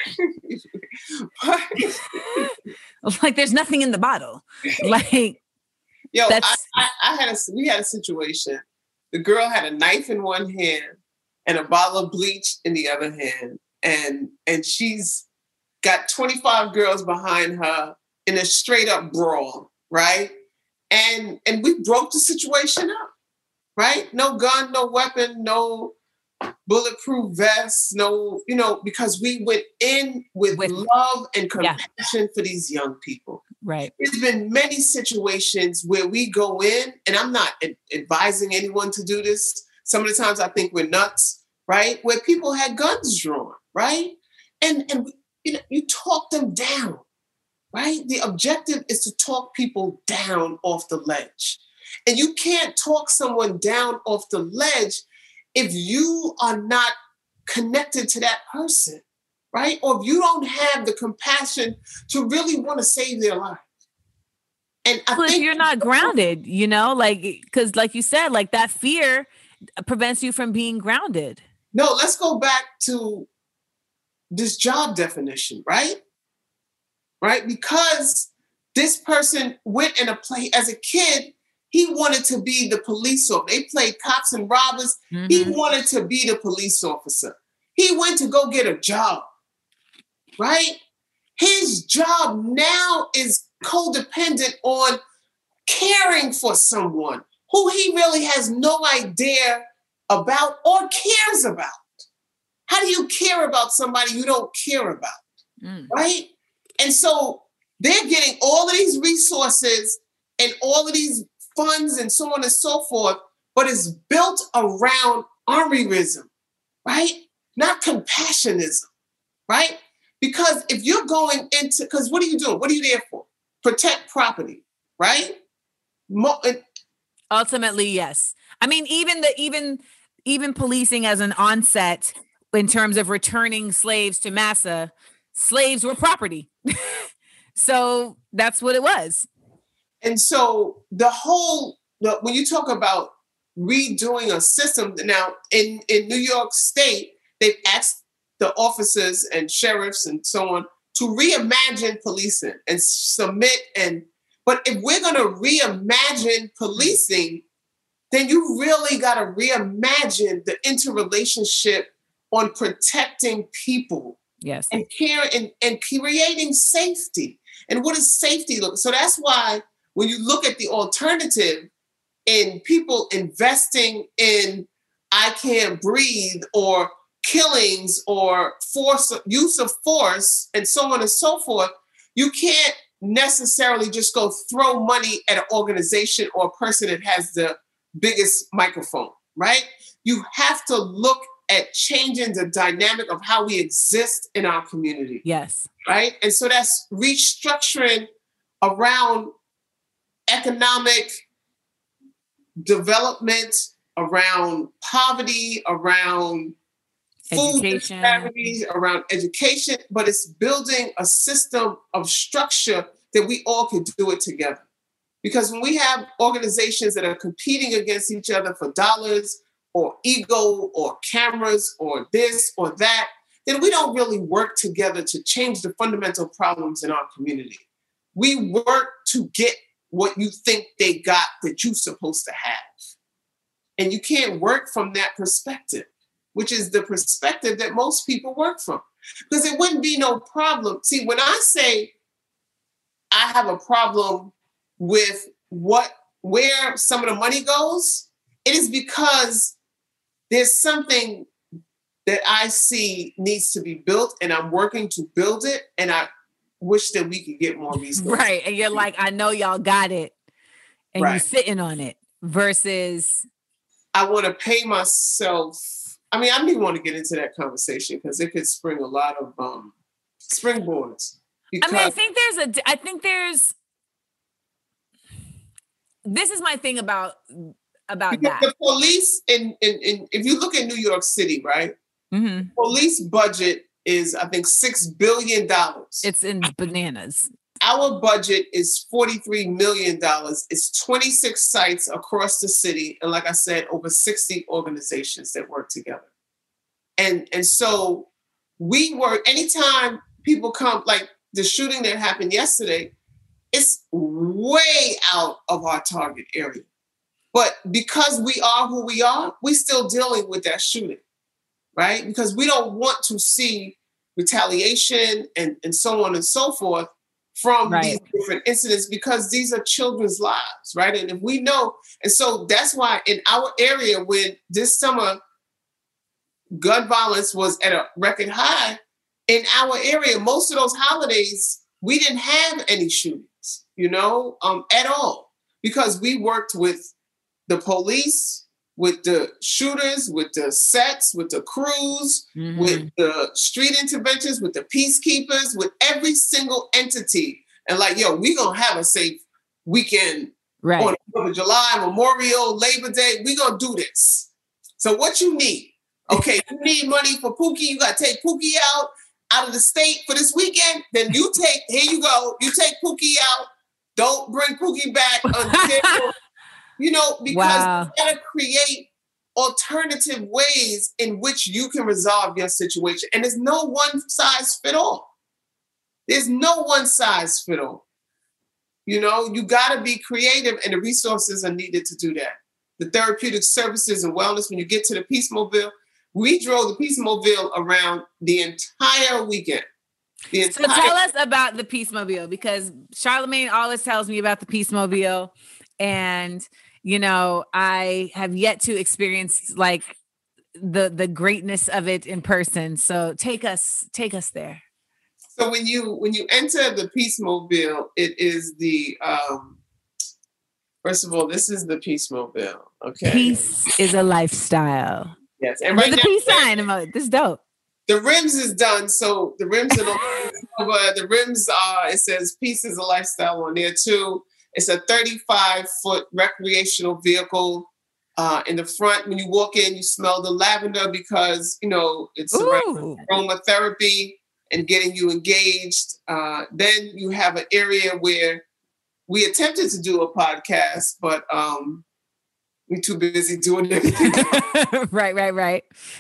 Like there's nothing in the bottle. Like,
Yo, I,
That's-
I, I had a we had a situation. The girl had a knife in one hand and a bottle of bleach in the other hand, and and she's got twenty-five girls behind her in a straight up brawl, right? And and we broke the situation up, right? No gun, no weapon, no bulletproof vests, no, you know, because we went in with,
With-
love and
Yeah.
compassion for these young people.
right.
There's been many situations where we go in, and I'm not ad- advising anyone to do this. Some of the times I think we're nuts, right? Where people had guns drawn, right? And and you know, you talk them down, right? The objective is to talk people down off the ledge. And you can't talk someone down off the ledge if you are not connected to that person, right? Or if you don't have the compassion to really want to save their life. And I
Well, if
think
you're not grounded, you know, like, because like you said, like that fear prevents you from being grounded.
no, let's go back to this job definition, right? Right? Because this person went in a play as a kid, he wanted to be the police officer. They played cops and robbers. He
Mhm.
wanted to be the police officer. He went to go get a job, right? His job now is codependent on caring for someone who he really has no idea about or cares about. How do you care about somebody you don't care about,
Mm.
right? And so they're getting all of these resources and all of these funds and so on and so forth, but it's built around armyism, right? Not compassionism, right? Because if you're going into, because what are you doing? What are you there for? Protect property, right? Mo- and-
Ultimately, yes. I mean, even the even even policing as an onset in terms of returning slaves to massa, slaves were property. So that's what it was.
And so the whole, the, when you talk about redoing a system. Now, in, in New York State, they've asked the officers and sheriffs and so on to reimagine policing and submit. And but if we're going to reimagine policing, then you really got to reimagine the interrelationship on protecting people.
Yes.
And care and, and creating safety. And what does safety look? So that's why when you look at the alternative in people investing in I can't breathe or killings or force use of force and so on and so forth, you can't necessarily just go throw money at an organization or a person that has the biggest microphone, right? You have to look at changing the dynamic of how we exist in our community.
Yes.
Right? And so that's restructuring around economic development, around poverty, around food
Education.
disparities, around education, but it's building a system of structure that we all can do it together. Because when we have organizations that are competing against each other for dollars or ego or cameras or this or that, then we don't really work together to change the fundamental problems in our community. We work to get what you think they got that you're supposed to have. And you can't work from that perspective, which is the perspective that most people work from. Because it wouldn't be no problem. See, when I say I have a problem with what where some of the money goes, it is because there's something that I see needs to be built, and I'm working to build it, and I wish that we could get more resources.
Right. And you're like, I know y'all got it, and
Right.
you're sitting on it versus...
I want to pay myself. I mean, I don't even want to get into that conversation because it could spring a lot of um, springboards.
I mean, I think there's a, I think there's, this is my thing about, about
because
that.
the police, in, in, in, if you look at New York City, right?
Mm-hmm.
Police budget is, I think, six billion dollars.
It's in bananas.
Our budget is forty-three million dollars. It's twenty-six sites across the city. And like I said, over sixty organizations that work together. And, and so we work, anytime people come, like the shooting that happened yesterday, it's way out of our target area. But because we are who we are, we're still dealing with that shooting, right? Because we don't want to see retaliation and, and so on and so forth from
right.
these different incidents, because these are children's lives, right? And if we know, and so that's why in our area, when this summer gun violence was at a record high, in our area, most of those holidays, we didn't have any shootings, you know, um, at all, because we worked with the police, with the shooters, with the sets, with the crews, mm-hmm. with the street interventions, with the peacekeepers, with every single entity. And like, yo, we gonna have a safe weekend
right.
on fourth of July, Memorial, Labor Day. We gonna do this. So what you need? Okay, you need money for Pookie. You gotta take Pookie out, out of the state for this weekend. Then you take, here you go. You take Pookie out. Don't bring Pookie back until... You know, because
wow.
you gotta create alternative ways in which you can resolve your situation. And there's no one size fit all. There's no one size fit all. You know, you gotta be creative, and the resources are needed to do that. The therapeutic services and wellness, when you get to the Peace Mobile, we drove the Peace Mobile around the entire weekend. The entire-
so tell us about the Peace Mobile, because Charlamagne always tells me about the Peace Mobile. And, you know, I have yet to experience like the the greatness of it in person. So take us, take us there.
So when you when you enter the Peace Mobile, it is the um, first of all, this is the Peace Mobile. Okay,
peace is a lifestyle.
Yes, and
right
right
now, the peace sign emoji. This is dope.
The rims is done, so the rims are over. The rims are. It says peace is a lifestyle on there too. It's a thirty-five foot recreational vehicle. Uh, in the front, when you walk in, you smell the lavender because, you know, it's aromatherapy and getting you engaged. Uh, then you have an area where we attempted to do a podcast, but um, We're too busy doing everything.
Right, right, right.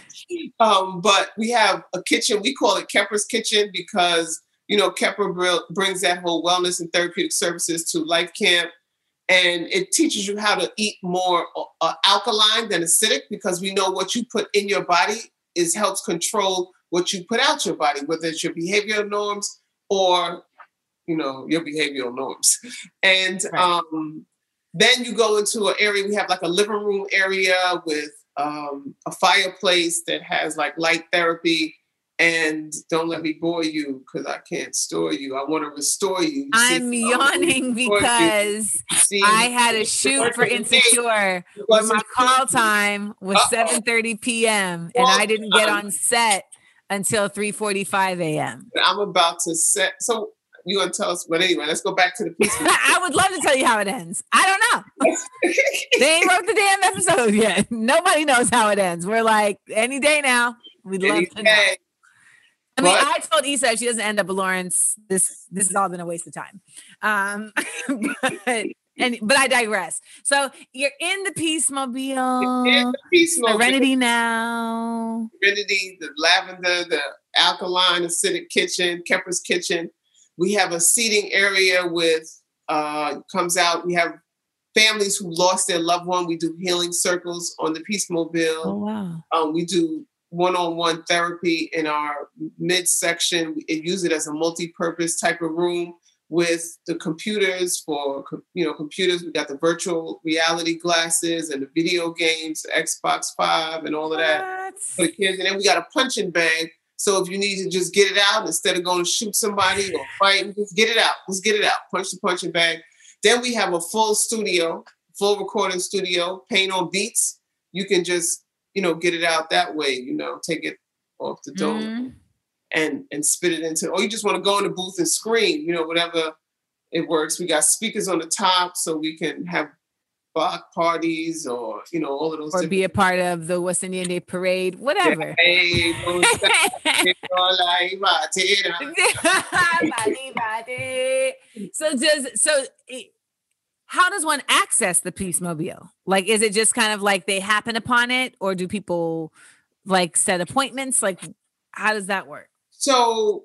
Um, but we have a kitchen. We call it Kepper's Kitchen because, you know, Kepper br- brings that whole wellness and therapeutic services to Life Camp. And it teaches you how to eat more uh, alkaline than acidic, because we know what you put in your body is helps control what you put out your body, whether it's your behavioral norms or, you know, your behavioral norms. And right. um, then you go into an area, we have like a living room area with um, a fireplace that has like light therapy. And don't let me bore you because I can't store you. I want to restore you. you
I'm
see,
yawning because see, I had a shoot for Insecure where my call time was seven thirty p.m. and I didn't get on set until three forty-five a.m.
I'm about to set. So you're going to tell us, but anyway, let's go back to the piece.
I would love to tell you how it ends. I don't know. They ain't wrote the damn episode yet. Nobody knows how it ends. We're like, any day now. We'd love any to know. Day. I mean, but, I told Issa if she doesn't end up with Lawrence, this this has all been a waste of time. Um, but, and but I digress. So you're in the Peacemobile, in the Peacemobile. Serenity now.
Serenity, the lavender, the alkaline acidic kitchen, Kepper's Kitchen. We have a seating area with uh, comes out. We have families who lost their loved one. We do healing circles on the Peacemobile.
Oh wow.
Um, we do one-on-one therapy in our midsection. We use it as a multi-purpose type of room with the computers for, you know, computers. We got the virtual reality glasses and the video games, Xbox Five and all of that what? for the kids. And then we got a punching bag. So if you need to just get it out instead of going to shoot somebody or fight, just get it out. Just get it out. Punch the punching bag. Then we have a full studio, full recording studio, paint on beats. You can just you know, get it out that way, you know, take it off the dome mm. and and spit it into, or you just want to go in the booth and scream, you know, whatever it works. We got speakers on the top so we can have block parties or, you know, all of those.
Or be a part of the West Indian Day Parade, whatever. so does, so it, how does one access the Peacemobile? Like, is it just kind of like they happen upon it, or do people like set appointments? Like, how does that work?
So,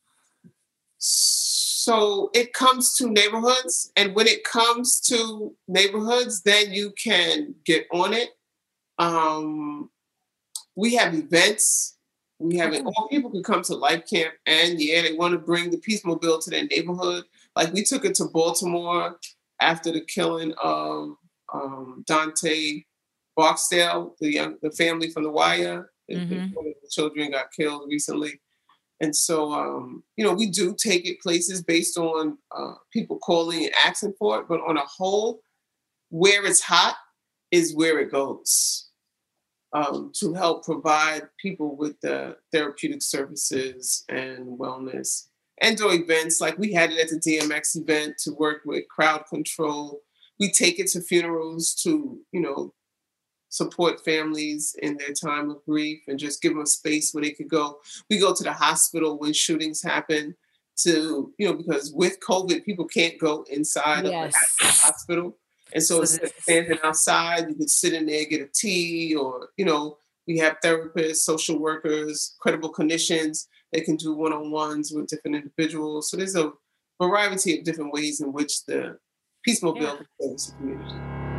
so it comes to neighborhoods, and when it comes to neighborhoods, then you can get on it. Um, we have events. We have it. All people can come to Life Camp, and yeah, they want to bring the Peacemobile to their neighborhood. Like we took it to Baltimore after the killing of um, Dante Barksdale, the young, the family from The Wire. Mm-hmm. The, the children got killed recently. And so, um, you know, we do take it places based on uh, people calling and asking for it. But on a whole, where it's hot is where it goes um, to help provide people with the therapeutic services and wellness. And or events, like we had it at the D M X event to work with crowd control. We take it to funerals to, you know, support families in their time of grief and just give them a space where they could go. We go to the hospital when shootings happen to, you know, because with COVID, people can't go inside yes. of the hospital. And so, so instead of standing outside, you could sit in there, get a tea, or, you know, we have therapists, social workers, credible clinicians. They can do one-on-ones with different individuals. So there's a variety of different ways in which the Peacemobile yeah. serves the community.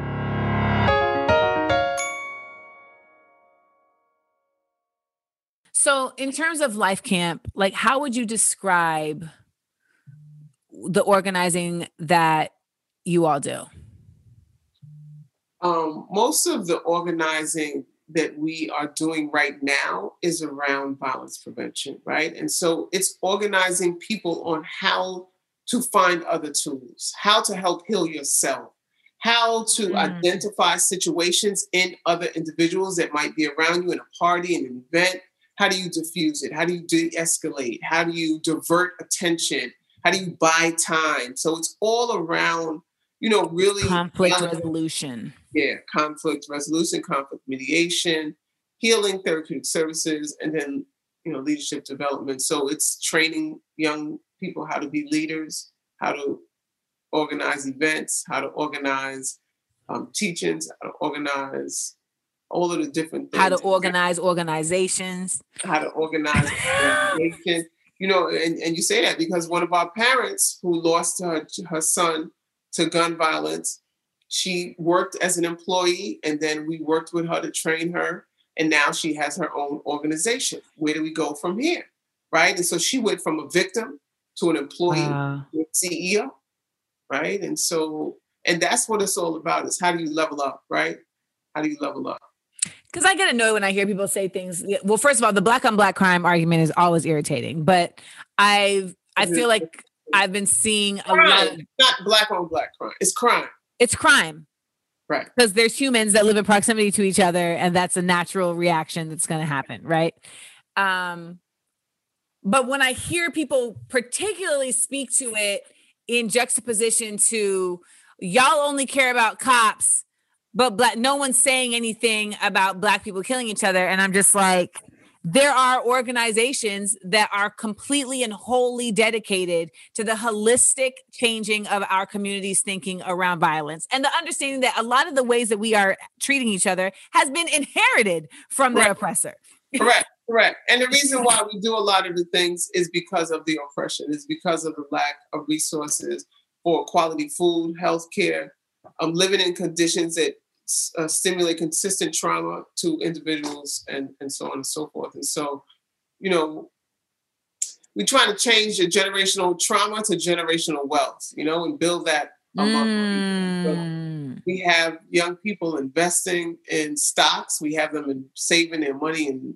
So in terms of Life Camp, like how would you describe the organizing that you all do?
Um, most of the organizing that we are doing right now is around violence prevention, right? And so it's organizing people on how to find other tools, how to help heal yourself, how to mm. identify situations in other individuals that might be around you in a party, in an event. How do you diffuse it? How do you de-escalate? How do you divert attention? How do you buy time? So it's all around, you know, really
conflict resolution.
Yeah, conflict resolution, conflict mediation, healing, therapeutic services, and then, you know, leadership development. So it's training young people how to be leaders, how to organize events, how to organize um, teachings, how to organize, all of the different things.
How to organize organizations.
How to organize organization. You know, and, and you say that because one of our parents who lost her, her son to gun violence, she worked as an employee, and then we worked with her to train her, and now she has her own organization. Where do we go from here? Right? And so she went from a victim to an employee,
Wow.
to a C E O, right? And so, and that's what it's all about, is how do you level up, right? How do you level up?
Because I get annoyed when I hear people say things. Well, first of all, the black on black crime argument is always irritating, but I I feel like I've been seeing a
crime.
lot. Of,
not black on black crime. It's crime.
it's crime.
Right.
Because there's humans that live in proximity to each other, and that's a natural reaction that's going to happen, right? Um, but when I hear people particularly speak to it in juxtaposition to y'all only care about cops, but black, no one's saying anything about black people killing each other. And I'm just like, there are organizations that are completely and wholly dedicated to the holistic changing of our community's thinking around violence and the understanding that a lot of the ways that we are treating each other has been inherited from the
Correct.
oppressor.
Correct. Correct. And the reason why we do a lot of the things is because of the oppression, is because of the lack of resources for quality food, healthcare, um, living in conditions that uh, stimulate consistent trauma to individuals, and, and so on and so forth. And so, you know, we're trying to change the generational trauma to generational wealth, you know, and build that among
Mm.
so we have young people investing in stocks. We have them in saving their money in,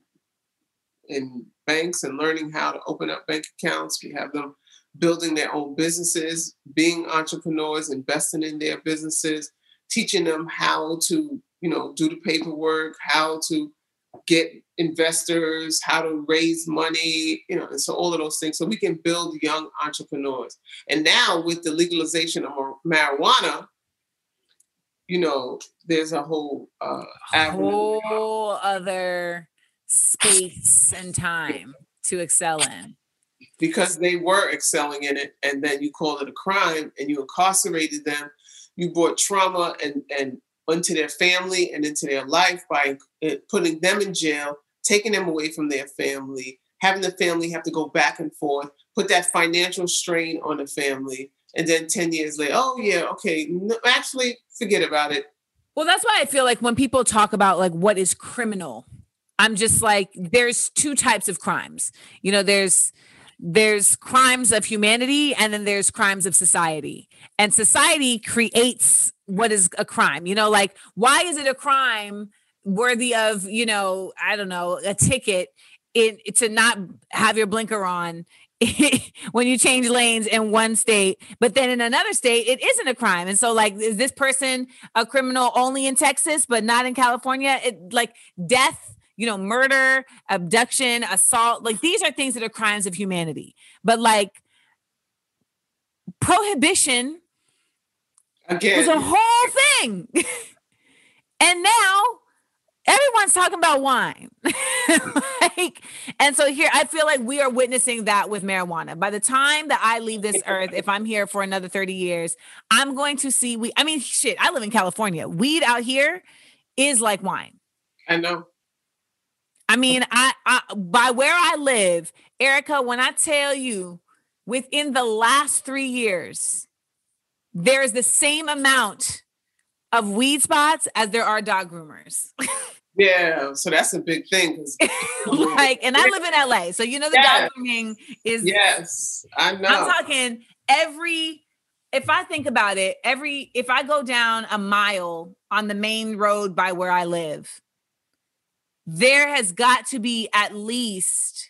in banks and learning how to open up bank accounts. We have them building their own businesses, being entrepreneurs, investing in their businesses, teaching them how to, you know, do the paperwork, how to get investors, how to raise money, you know, and so all of those things. So we can build young entrepreneurs. And now with the legalization of marijuana, you know, there's a whole uh, avenue.
Whole other space and time to excel in.
Because they were excelling in it, and then you call it a crime, and you incarcerated them. You brought trauma and, and into their family and into their life by putting them in jail, taking them away from their family, having the family have to go back and forth, put that financial strain on the family. And then ten years later, oh yeah, okay, no, actually forget about it.
Well, that's why I feel like when people talk about like what is criminal, I'm just like, there's two types of crimes. You know, there's there's crimes of humanity, and then there's crimes of society. And society creates what is a crime. You know, like, why is it a crime worthy of, you know, I don't know, a ticket in, to not have your blinker on when you change lanes in one state, but then in another state, it isn't a crime. And so like, is this person a criminal only in Texas, but not in California? It like death, you know, murder, abduction, assault, like these are things that are crimes of humanity. But like prohibition
Again,
was a whole thing. And now everyone's talking about wine. Like, and so here, I feel like we are witnessing that with marijuana. By the time that I leave this earth, if I'm here for another thirty years, I'm going to see, we, I mean, shit, I live in California. Weed out here is like wine.
I know.
I mean, I, I by where I live, Erica, when I tell you within the last three years, there is the same amount of weed spots as there are dog groomers.
Yeah, so that's a big thing.
Like, and I live in L A, so you know the
Yes.
dog grooming is.
Yes, I know.
I'm talking every. If I think about it, every if I go down a mile on the main road by where I live, there has got to be at least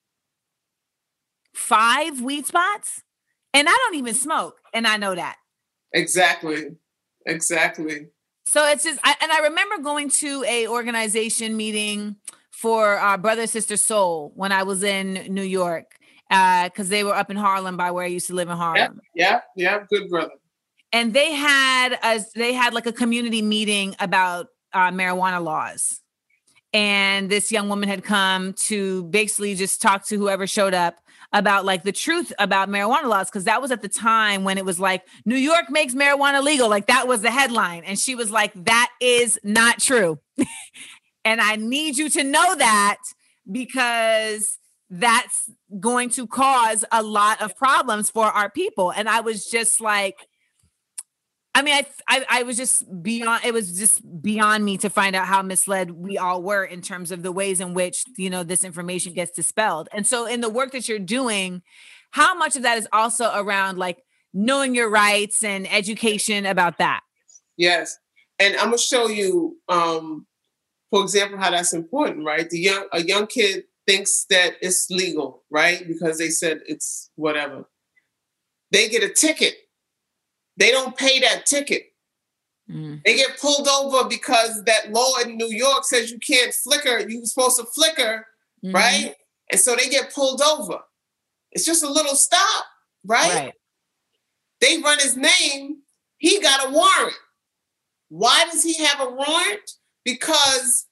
five weed spots, and I don't even smoke, and I know that.
Exactly. Exactly.
So it's just, I, and I remember going to a organization meeting for uh, Brother Sister Soul when I was in New York, because uh, they were up in Harlem by where I used to live in Harlem.
Yeah, yeah, good brother.
And they had a, they had like a community meeting about uh, marijuana laws. And this young woman had come to basically just talk to whoever showed up about like the truth about marijuana laws. Cause that was at the time when it was like, New York makes marijuana legal. Like that was the headline. And she was like, that is not true. And I need you to know that because that's going to cause a lot of problems for our people. And I was just like, I mean, I, I I was just beyond, it was just beyond me to find out how misled we all were in terms of the ways in which, you know, this information gets dispelled. And so in the work that you're doing, how much of that is also around like knowing your rights and education about that?
Yes. And I'm going to show you, um, for example, how that's important, right? The young, a young kid thinks that it's legal, right? Because they said it's whatever. They get a ticket. They don't pay that ticket. Mm. They get pulled over because that law in New York says you can't flicker. You're supposed to flicker, mm-hmm. right? And so they get pulled over. It's just a little stop, right? right? They run his name. He got a warrant. Why does he have a warrant? Because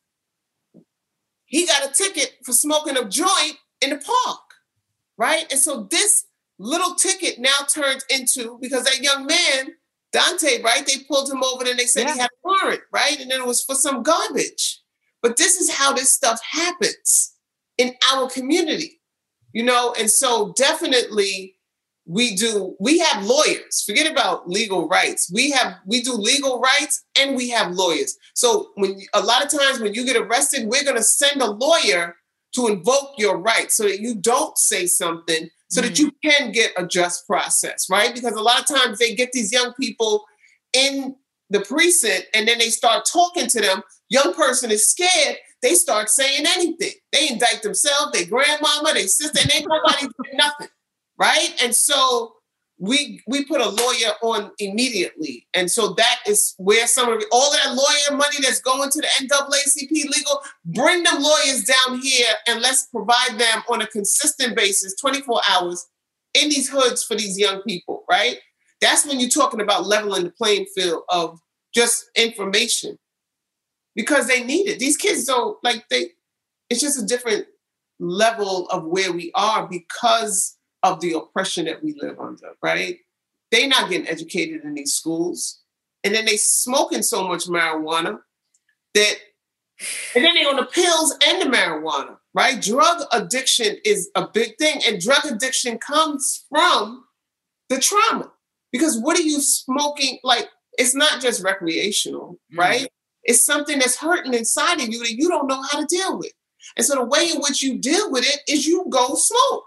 he got a ticket for smoking a joint in the park, right? And so this little ticket now turns into, because that young man, Dante, right? They pulled him over and they said yeah. he had a warrant, right? And then it was for some garbage. But this is how this stuff happens in our community, you know? And so definitely we do, we have lawyers. Forget about legal rights. We have, we do legal rights and we have lawyers. So when a lot of times when you get arrested, we're going to send a lawyer to invoke your rights so that you don't say something, so mm-hmm. that you can get a just process, right? Because a lot of times they get these young people in the precinct and then they start talking to them. Young person is scared. They start saying anything. They indict themselves, their grandmama, their sister, and ain't nobody did nothing, right? And so we we put a lawyer on immediately. And so that is where some of it, all of that lawyer money that's going to the N double A C P legal, bring them lawyers down here and let's provide them on a consistent basis, twenty-four hours in these hoods for these young people, right? That's when you're talking about leveling the playing field of just information because they need it. These kids don't like they, it's just a different level of where we are because of the oppression that we live under, right? They not getting educated in these schools. And then they smoking so much marijuana that, and then they on the pills and the marijuana, right? Drug addiction is a big thing. And drug addiction comes from the trauma. Because what are you smoking? Like, it's not just recreational, mm. right? It's something that's hurting inside of you that you don't know how to deal with. And so the way in which you deal with it is you go smoke.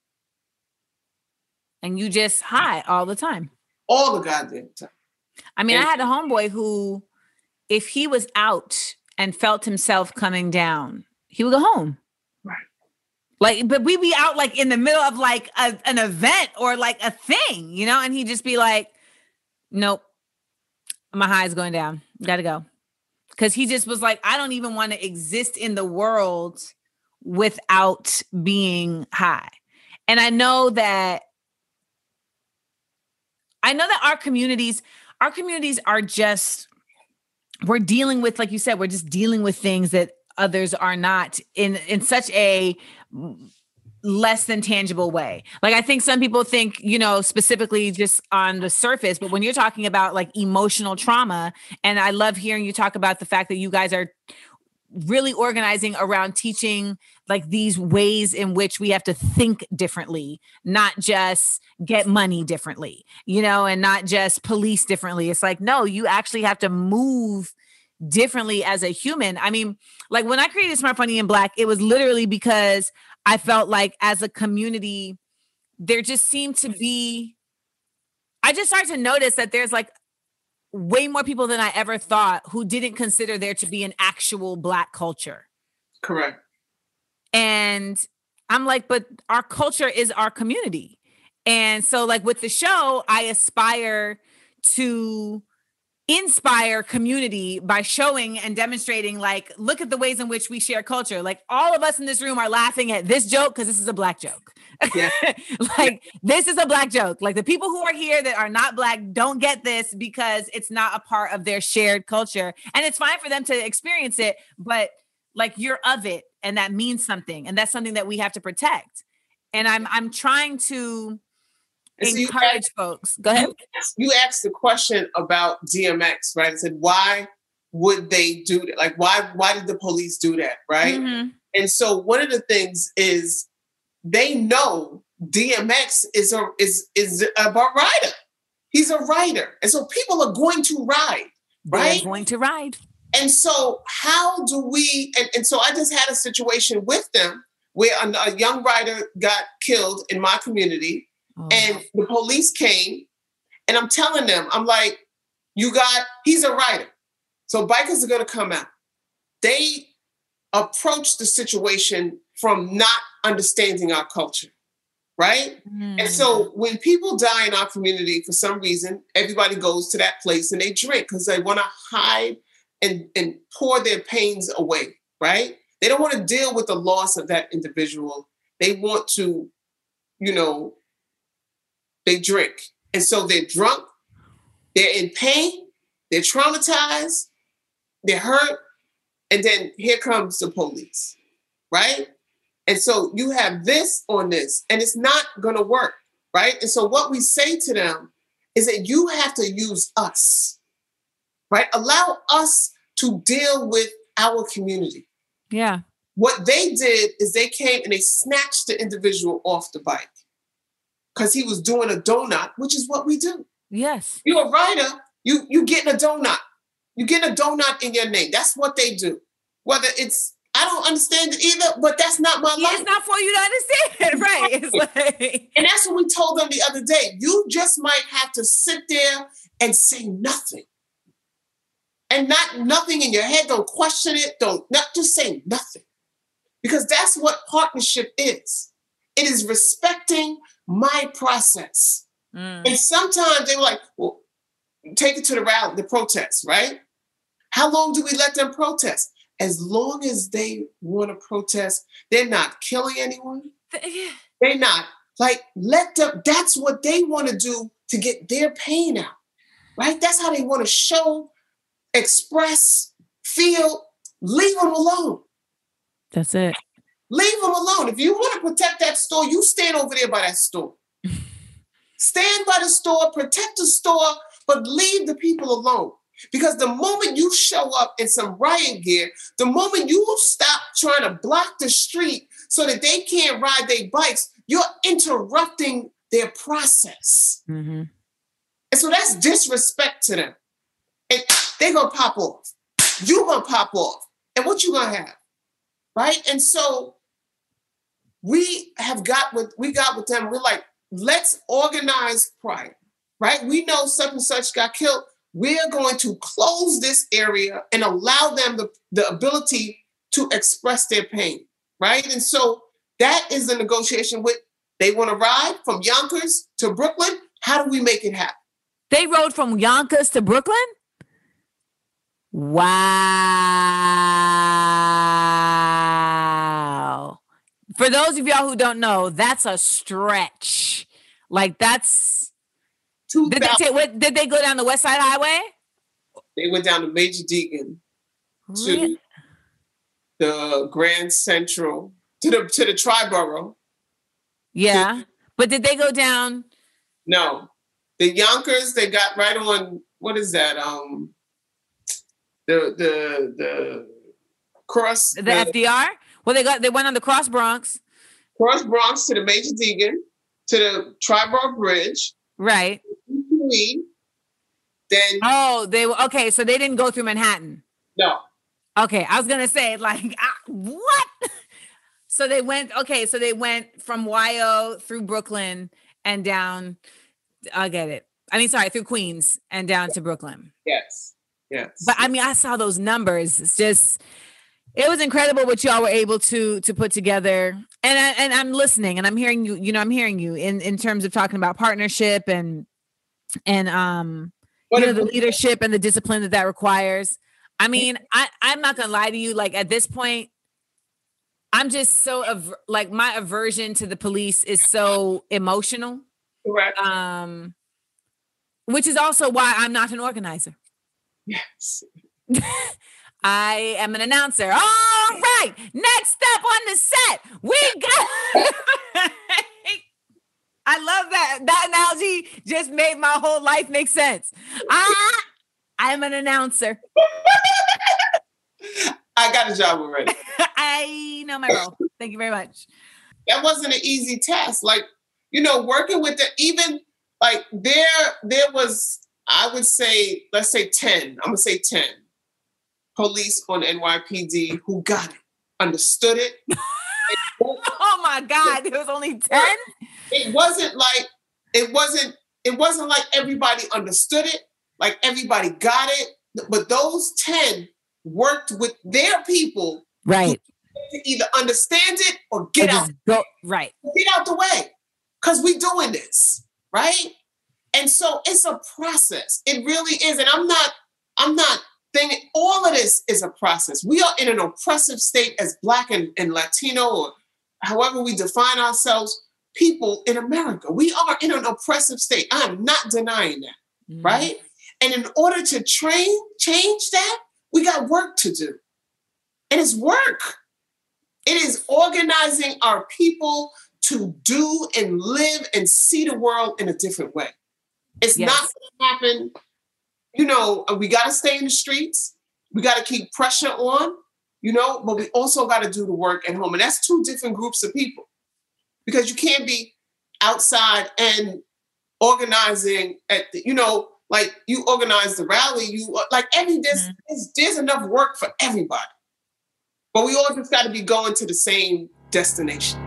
And you just high all the time.
All the goddamn time.
I mean,
and-
I had a homeboy who, if he was out and felt himself coming down, he would go home.
Right.
Like, but we'd be out like in the middle of like a, an event or like a thing, you know, and he'd just be like, nope, my high is going down. Gotta go. Because he just was like, I don't even want to exist in the world without being high. And I know that I know that our communities, our communities are just, we're dealing with, like you said, we're just dealing with things that others are not in, in such a less than tangible way. Like, I think some people think, you know, specifically just on the surface, but when you're talking about like emotional trauma, and I love hearing you talk about the fact that you guys are really organizing around teaching like these ways in which we have to think differently, not just get money differently, you know, and not just police differently. It's like, no, you actually have to move differently as a human. I mean, like when I created Smart, Funny, and Black, it was literally because I felt like as a community, there just seemed to be, I just started to notice that there's like way more people than I ever thought who didn't consider there to be an actual Black culture.
Correct.
And I'm like, but our culture is our community. And so like with the show, I aspire to inspire community by showing and demonstrating, like, look at the ways in which we share culture. Like all of us in this room are laughing at this joke because this is a Black joke. Yeah. Like this is a Black joke. Like the people who are here that are not Black don't get this because it's not a part of their shared culture. And it's fine for them to experience it, but like you're of it and that means something. And that's something that we have to protect. and I'm I'm trying to
And so you
encourage
asked-
folks. Go ahead.
You asked the question about D M X, right? I said, why would they do that? Like, why why did the police do that, right?
Mhm.
And so one of the things is they know D M X is a is is a rider. He's a rider, and so people are going to ride, right?
They're going to ride.
And so how do we? And, and so I just had a situation with them where a, a young rider got killed in my community.
Oh.
And the police came, and I'm telling them, I'm like, you got, he's a rider. So bikers are going to come out. They approach the situation from not understanding our culture, right?
Mm.
And so when people die in our community, for some reason, everybody goes to that place and they drink because they want to hide and, and pour their pains away, right? They don't want to deal with the loss of that individual. They want to, you know, they drink. And so they're drunk, they're in pain, they're traumatized, they're hurt, and then here comes the police, right? And so you have this on this, and it's not going to work, right? And so what we say to them is that you have to use us, right? Allow us to deal with our community.
Yeah.
What they did is they came and they snatched the individual off the bike because he was doing a donut, which is what we do.
Yes.
You're a rider, you you getting a donut. You getting a donut in your name. That's what they do. Whether it's, I don't understand it either, but that's not my
Yeah,
life.
it's not for you to understand, right? It's like,
And that's what we told them the other day. You just might have to sit there and say nothing. And not nothing in your head. Don't question it. Don't, not just say nothing. Because that's what partnership is. It is respecting my process.
mm.
And sometimes they were like, well, take it to the rally, the protest, right? How long do we let them protest? As long as they want to protest, they're not killing anyone. They're not. Like, let them, that's what they want to do to get their pain out, right? That's how they want to show, express, feel. Leave them alone.
That's it.
Leave them alone. If you want to protect that store, you stand over there by that store. Stand by the store, protect the store, but leave the people alone. Because the moment you show up in some riot gear, the moment you stop trying to block the street so that they can't ride their bikes, you're interrupting their process.
Mm-hmm.
And so that's disrespect to them. And they're going to pop off. You're going to pop off. And what you going to have? Right? And so we have got with, we got with them. We're like, let's organize prior, right? We know such and such got killed. We're going to close this area and allow them the, the ability to express their pain, right? And so that is the negotiation with, they want to ride from Yonkers to Brooklyn. How do we make it happen?
They rode from Yonkers to Brooklyn? Wow. For those of y'all who don't know, that's a stretch. Like that's... Did they, take, what, did they go down the West Side Highway?
They went down to Major Deegan to
Really?
the Grand Central, to the to the Triborough.
Yeah. But did they go down?
No. The Yonkers, they got right on, what is that? Um, the the the cross
The,
the
F D R? Well, they got they went on the Cross Bronx.
Cross Bronx to the Major Deegan, to the Triborough Bridge.
Right.
Then
Oh, they were okay. So they didn't go through Manhattan.
no.
Okay, I was gonna say like ah, what? So they went. Okay, so they went from Y O through Brooklyn and down. I get it. I mean, sorry, through Queens and down to Brooklyn.
Yes. Yes.
But I mean, I saw those numbers. It's just, it was incredible what y'all were able to to put together. And I, and I'm listening and I'm hearing you. You know, I'm hearing you in in terms of talking about partnership and and um, you know, the leadership and the discipline that that requires. I mean, I I'm not gonna lie to you. Like at this point, I'm just so aver- like my aversion to the police is so emotional.
Correct.
Um, which is also why I'm not an organizer.
Yes.
I am an announcer. All right, next up on the set, we got I love that. That analogy just made my whole life make sense. I, I'm an announcer.
I got a job already.
I know my role. Thank you very much.
That wasn't an easy task. Like, you know, working with the, even like there, there was, I would say, let's say ten, I'm gonna say ten police on N Y P D who got it, understood it.
Oh my God, there was only ten?
It wasn't like, it wasn't, it wasn't like everybody understood it, like everybody got it, but those ten worked with their people,
right,
to either understand it or get
or
out,
go, right,
get out the way, because we doing this, right? And so it's a process. It really is, and I'm not, I'm not thinking all of this is a process. We are in an oppressive state as Black and, and Latino, or however we define ourselves, people in America. We are in an oppressive state. I'm not denying that, mm. right? And in order to train, change that, we got work to do. And it's work. It is organizing our people to do and live and see the world in a different way. It's yes. not going to happen. You know, we got to stay in the streets. We got to keep pressure on, you know, but we also got to do the work at home. And that's two different groups of people, because you can't be outside and organizing at the, you know, like you organize the rally, you like every, there's, mm-hmm. there's, there's enough work for everybody, but we all just got to be going to the same destination.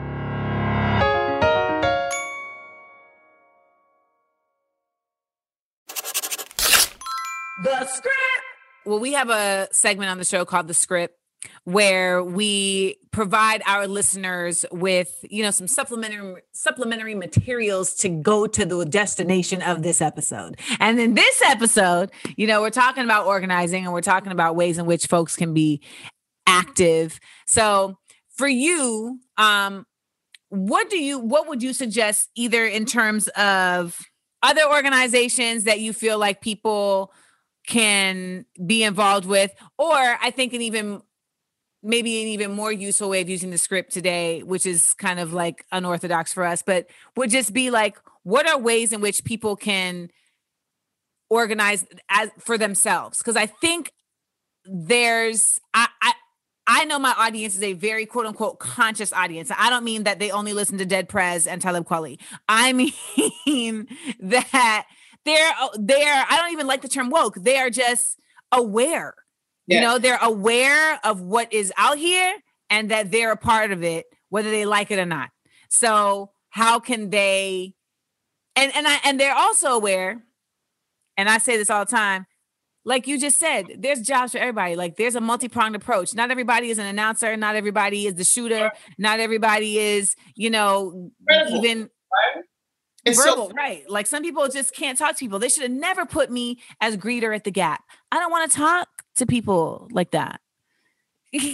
The script. Well, we have a segment on the show called The Script, where we provide our listeners with, you know, some supplementary supplementary materials to go to the destination of this episode. And in this episode, you know, we're talking about organizing, and we're talking about ways in which folks can be active. So for you, um, what do you, what would you suggest, either in terms of other organizations that you feel like people can be involved with, or I think an even maybe an even more useful way of using the script today, which is kind of like unorthodox for us, but would just be like, what are ways in which people can organize as for themselves? Because I think there's, I, I, I know my audience is a very quote unquote conscious audience. I don't mean that they only listen to Dead Prez and Talib Kweli. I mean that they're, they're, I don't even like the term woke. They are just aware. Yeah. You know, they're aware of what is out here and that they're a part of it, whether they like it or not. So how can they, and, and I, and they're also aware, and I say this all the time, like you just said, there's jobs for everybody. Like there's a multi-pronged approach. Not everybody is an announcer. Not everybody is the shooter. Not everybody is, you know, Incredible. even right? verbal, so- right? Like some people just can't talk to people. They should have never put me as greeter at the Gap. I don't want to talk to people like that.
I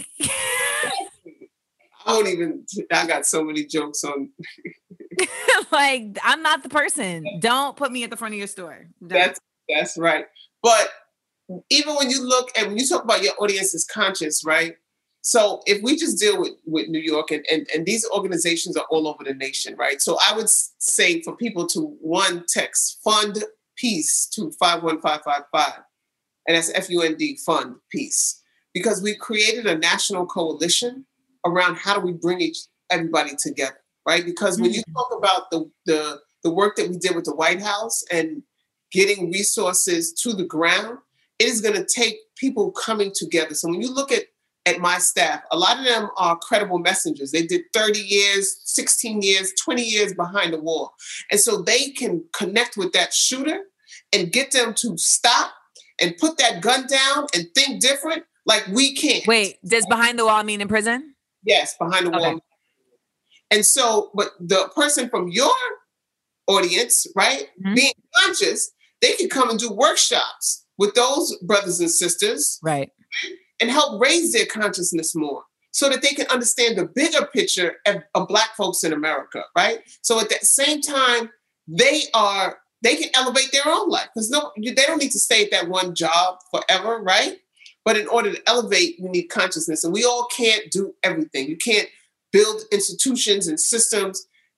don't even, I got so many jokes on.
Like, I'm not the person. Don't put me at the front of your store. Don't.
That's, that's right. But even when you look at, when you talk about your audience is conscious, right? So if we just deal with, with New York, and, and, and these organizations are all over the nation, right? So I would say for people to, one, text fund peace to five one five five five. And that's F U N D, fund peace. Because we created a national coalition around how do we bring each everybody together, right? Because mm-hmm. when you talk about the, the, the work that we did with the White House and getting resources to the ground, it is going to take people coming together. So when you look at, at my staff, a lot of them are credible messengers. They did thirty years, sixteen years, twenty years behind the wall. And so they can connect with that shooter and get them to stop and put that gun down and think different, like we can't.
Wait, does behind the wall mean in prison?
Yes, behind the wall. Okay. And so, but the person from your audience, right, mm-hmm. being conscious, they can come and do workshops with those brothers and sisters.
Right.
And help raise their consciousness more so that they can understand the bigger picture of, of Black folks in America, right? So at the same time, they are, they can elevate their own life, because no, they don't need to stay at that one job forever, right? But in order to elevate, you need consciousness, and we all can't do everything. You can't build institutions and systems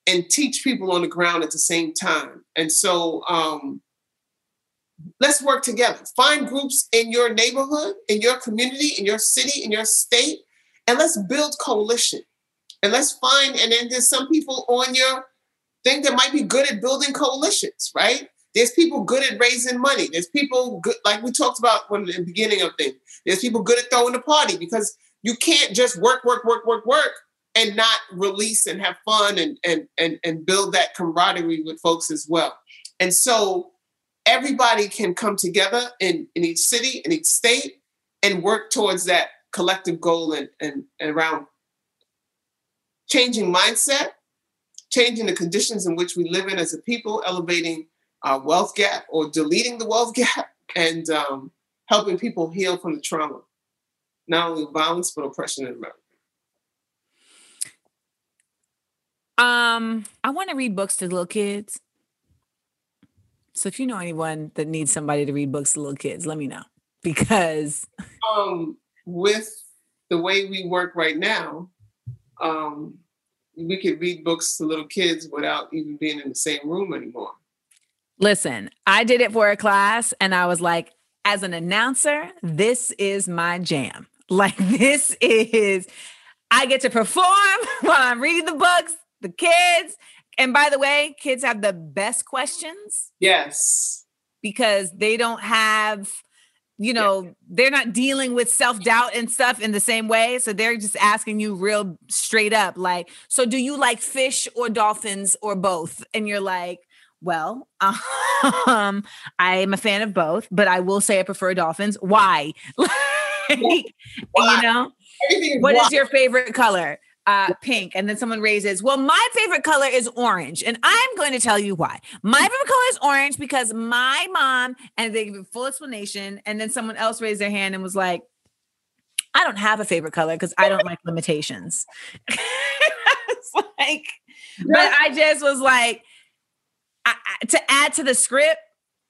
and teach people on the ground at the same time. And so um, let's work together. Find groups in your neighborhood, in your community, in your city, in your state, and let's build coalition. And let's find, and then there's some people on your thing that might be good at building coalitions, right? There's people good at raising money. There's people good, like we talked about when, in the beginning of things. There's people good at throwing the party, because you can't just work, work, work, work, work, and not release and have fun and and and and build that camaraderie with folks as well. And so everybody can come together in, in each city, in each state, and work towards that collective goal and, and, and around changing mindset, changing the conditions in which we live in as a people, elevating our wealth gap or deleting the wealth gap, and um, helping people heal from the trauma, not only violence, but oppression in America.
Um, I want to read books to little kids. So if you know anyone that needs somebody to read books to little kids, let me know. Because
um, with the way we work right now, um, we could read books to little kids without even being in the same room anymore.
Listen, I did it for a class and I was like, as an announcer, this is my jam. Like, this is, I get to perform while I'm reading the books, the kids. And by the way, kids have the best questions.
Yes.
Because they don't have, you know, yeah. they're not dealing with self-doubt and stuff in the same way. So they're just asking you real straight up, like, so do you like fish or dolphins or both? And you're like, well, um, I am a fan of both, but I will say I prefer dolphins. Why? Like,
Why?
You know, what
why?
is your favorite color? Uh, pink. And then someone raises, well, my favorite color is orange. And I'm going to tell you why. My favorite color is orange because my mom, and they give a full explanation. And then someone else raised their hand and was like, I don't have a favorite color because I don't like limitations. It's like, but I just was like, I, I, to add to the script,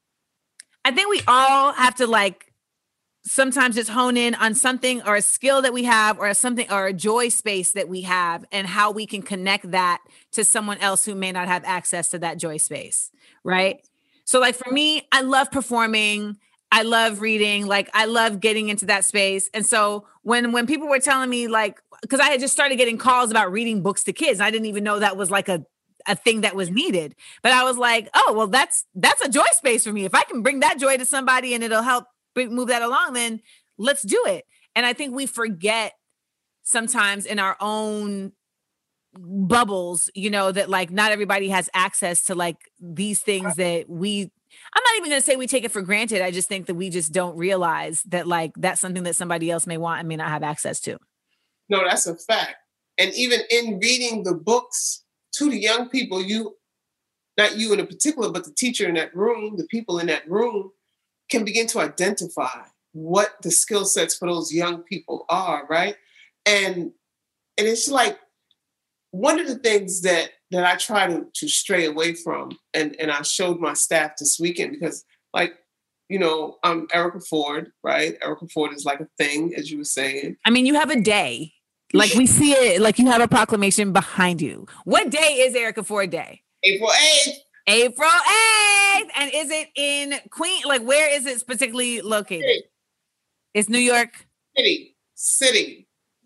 I think we all have to like, sometimes just hone in on something or a skill that we have or something or a joy space that we have and how we can connect that to someone else who may not have access to that joy space. Right. So like for me, I love performing. I love reading. Like I love getting into that space. And so when, when people were telling me like, cause I had just started getting calls about reading books to kids. I didn't even know that was like a, a thing that was needed, but I was like, oh, well, that's, that's a joy space for me. If I can bring that joy to somebody and it'll help move that along, then let's do it. And I think we forget sometimes in our own bubbles, you know, that like not everybody has access to like these things that we, I'm not even going to say we take it for granted. I just think that we just don't realize that like that's something that somebody else may want and may not have access to.
No, that's a fact. And even in reading the books to the young people, you, not you in particular, but the teacher in that room, the people in that room, can begin to identify what the skill sets for those young people are, right? And and it's like one of the things that that I try to, to stray away from, and, and I showed my staff this weekend because, like, you know, I'm Erica Ford, right? Erica Ford is like a thing, as you were saying.
I mean, you have a day. Like we see it, like you have a proclamation behind you. What day is Erica Ford Day?
April eighth.
April eighth. And is it in Queen? Like, where is it particularly located? City. It's New York
City. City.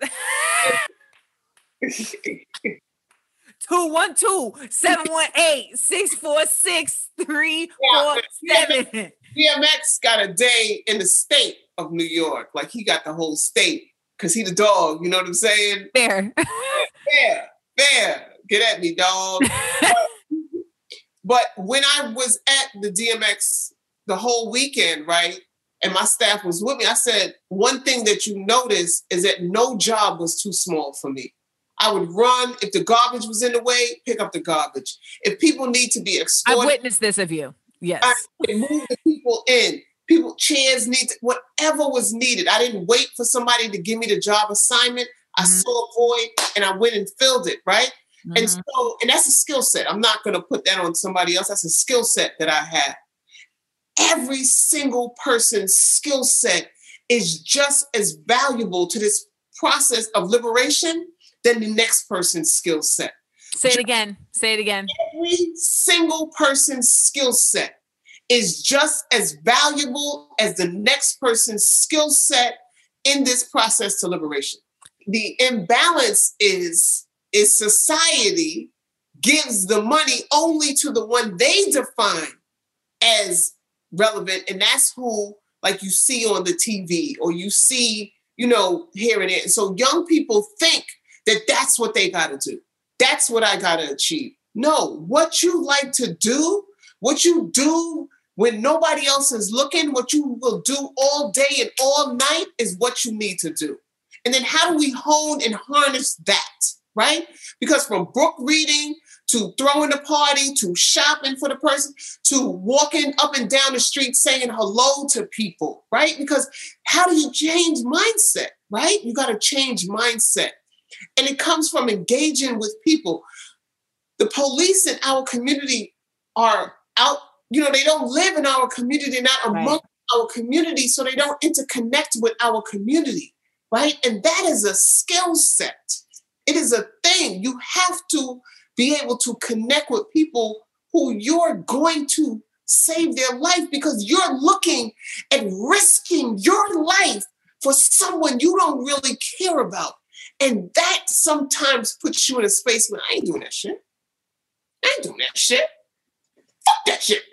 two one two, seven one eight, six four six, three four seven.
D M X got a day in the state of New York. Like, he got the whole state because he the dog. You know what I'm saying?
Fair.
Fair. Fair. Get at me, dog. But when I was at the D M X the whole weekend, right, and my staff was with me, I said, one thing that you notice is that no job was too small for me. I would run. If the garbage was in the way, pick up the garbage. If people need to be escorted.
I've witnessed this of you. Yes.
I move the people in. People, chairs need to, whatever was needed. I didn't wait for somebody to give me the job assignment. I mm-hmm. saw a void and I went and filled it, right? Mm-hmm. And so, and that's a skill set. I'm not going to put that on somebody else. That's a skill set that I have. Every single person's skill set is just as valuable to this process of liberation than the next person's skill set.
Say it again. Say it again.
Every single person's skill set is just as valuable as the next person's skill set in this process to liberation. The imbalance is, is society gives the money only to the one they define as relevant. And that's who, like you see on the T V or you see, you know, here and there. So young people think that that's what they got to do. That's what I got to achieve. No, what you like to do, what you do when nobody else is looking, what you will do all day and all night is what you need to do. And then how do we hone and harness that, right? Because from book reading to throwing a party, to shopping for the person, to walking up and down the street saying hello to people, right? Because how do you change mindset, right? You got to change mindset. And it comes from engaging with people. The police in our community are out, you know, they don't live in our community, not among right. our community, so they don't interconnect with our community, right? And that is a skill set. It is a thing. You have to be able to connect with people who you're going to save their life because you're looking at risking your life for someone you don't really care about. And that sometimes puts you in a space where I ain't doing that shit. I ain't doing that shit. Fuck that shit.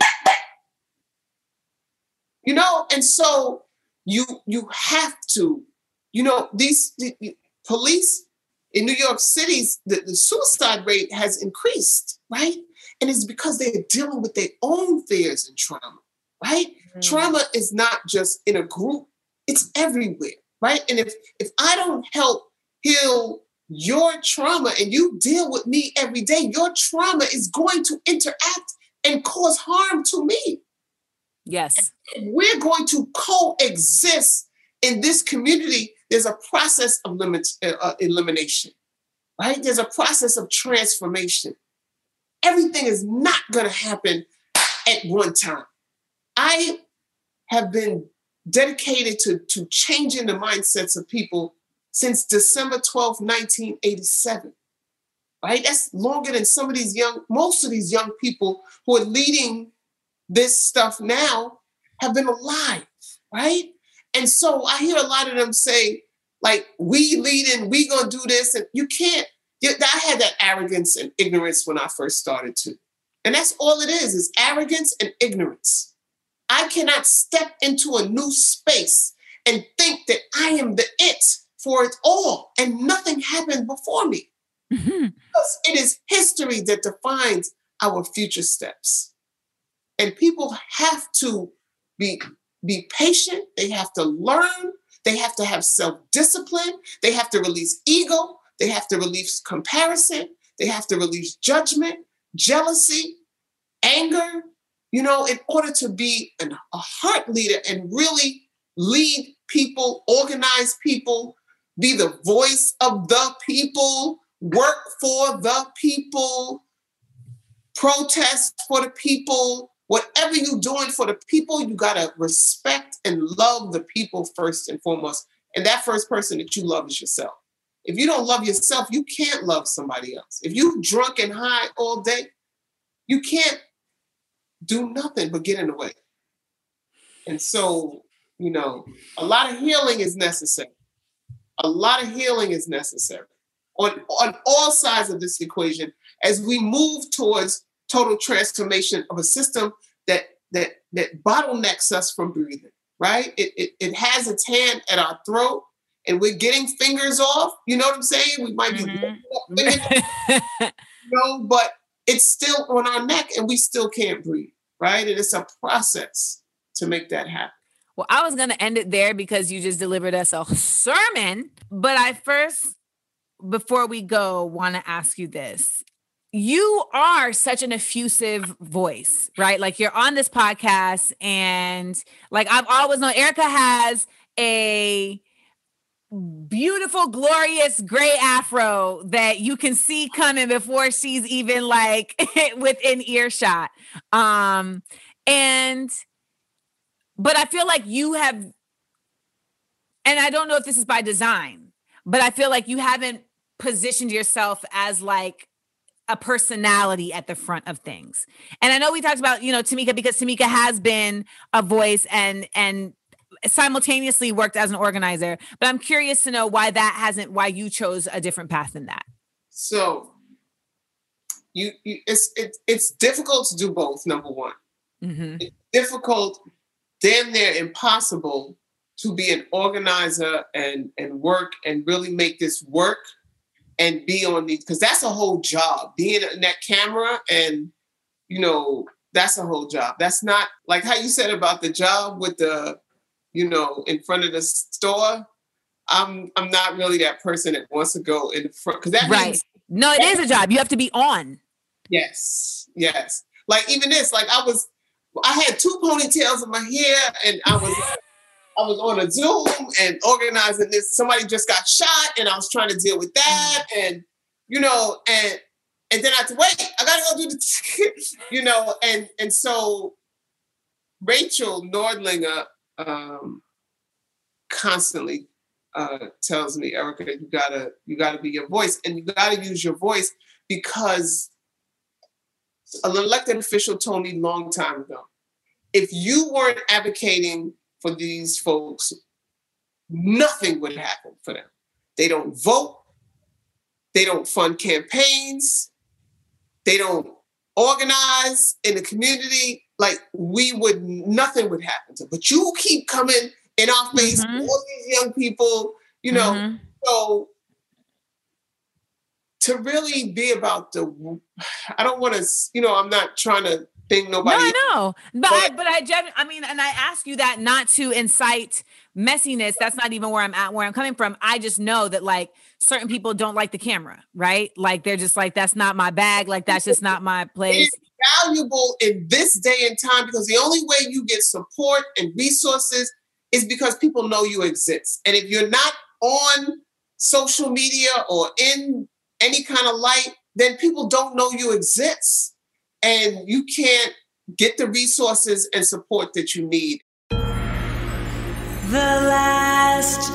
You know, and so you you have to, you know, these the, the police in New York City, the, the suicide rate has increased, right? And it's because they're dealing with their own fears and trauma, right? Mm. Trauma is not just in a group, it's everywhere, right? And if if I don't help heal your trauma and you deal with me every day, your trauma is going to interact and cause harm to me.
Yes.
And we're going to coexist in this community. There's a process of limit, uh, elimination, right? There's a process of transformation. Everything is not going to happen at one time. I have been dedicated to, to changing the mindsets of people since December twelfth, nineteen eighty-seven, right? That's longer than some of these young, most of these young people who are leading this stuff now have been alive, right? And so I hear a lot of them say, like, we leading, we gonna do this, and you can't. I had that arrogance and ignorance when I first started too. And that's all it is, is arrogance and ignorance. I cannot step into a new space and think that I am the it for it all, and nothing happened before me. Mm-hmm. Because it is history that defines our future steps. And people have to be, be patient. They have to learn. They have to have self-discipline. They have to release ego. They have to release comparison. They have to release judgment, jealousy, anger, you know, in order to be an, a heart leader and really lead people, organize people, be the voice of the people, work for the people, protest for the people. Whatever you're doing for the people, you got to respect and love the people first and foremost. And that first person that you love is yourself. If you don't love yourself, you can't love somebody else. If you drunk and high all day, you can't do nothing but get in the way. And so, you know, a lot of healing is necessary. A lot of healing is necessary on, on all sides of this equation as we move towards total transformation of a system that that that bottlenecks us from breathing, right? It, it, it has its hand at our throat and we're getting fingers off. You know what I'm saying? We might be, mm-hmm. fingers, you know, but it's still on our neck and we still can't breathe, right? And it's a process to make that happen.
Well, I was going to end it there because you just delivered us a sermon. But I first, before we go, want to ask you this. You are such an effusive voice, right? Like you're on this podcast and like I've always known Erica has a beautiful, glorious gray afro that you can see coming before she's even like within earshot. Um, and But I feel like you have, and I don't know if this is by design, but I feel like you haven't positioned yourself as like a personality at the front of things. And I know we talked about, you know, Tamika, because Tamika has been a voice and, and simultaneously worked as an organizer, but I'm curious to know why that hasn't, why you chose a different path than that.
So you, you it's, it, it's difficult to do both. Number one, mm-hmm. It's difficult, damn near impossible to be an organizer and, and work and really make this work and be on these, because that's a whole job. Being in that camera and, you know, that's a whole job. That's not like how you said about the job with the, you know, in front of the store. I'm I'm not really that person that wants to go in the front, because that
right.
means
no, it is a job. You have to be on.
Yes, yes. Like even this, like I was, I had two ponytails in my hair, and I was. I was on a Zoom and organizing this. Somebody just got shot and I was trying to deal with that. And, you know, and and then I had to wait. I got to go do the, you know, and and so Rachel Nordlinger um, constantly uh, tells me, Erica, you gotta, you gotta be your voice, and you gotta use your voice, because an elected official told me a long time ago, if you weren't advocating for these folks, nothing would happen for them. They don't vote. They don't fund campaigns. They don't organize in the community. Like we would, nothing would happen to them. But you keep coming in our face, mm-hmm. all these young people, you know. Mm-hmm. So to really be about the, I don't want to, you know, I'm not trying to thing nobody.
No, I know, but but I, but I, I mean, and I ask you that not to incite messiness. That's not even where I'm at, where I'm coming from. I just know that like certain people don't like the camera, right? Like they're just like, that's not my bag. Like that's just not my place.
It's valuable in this day and time, because the only way you get support and resources is because people know you exist. And if you're not on social media or in any kind of light, then people don't know you exist. And you can't get the resources and support that you need.
The last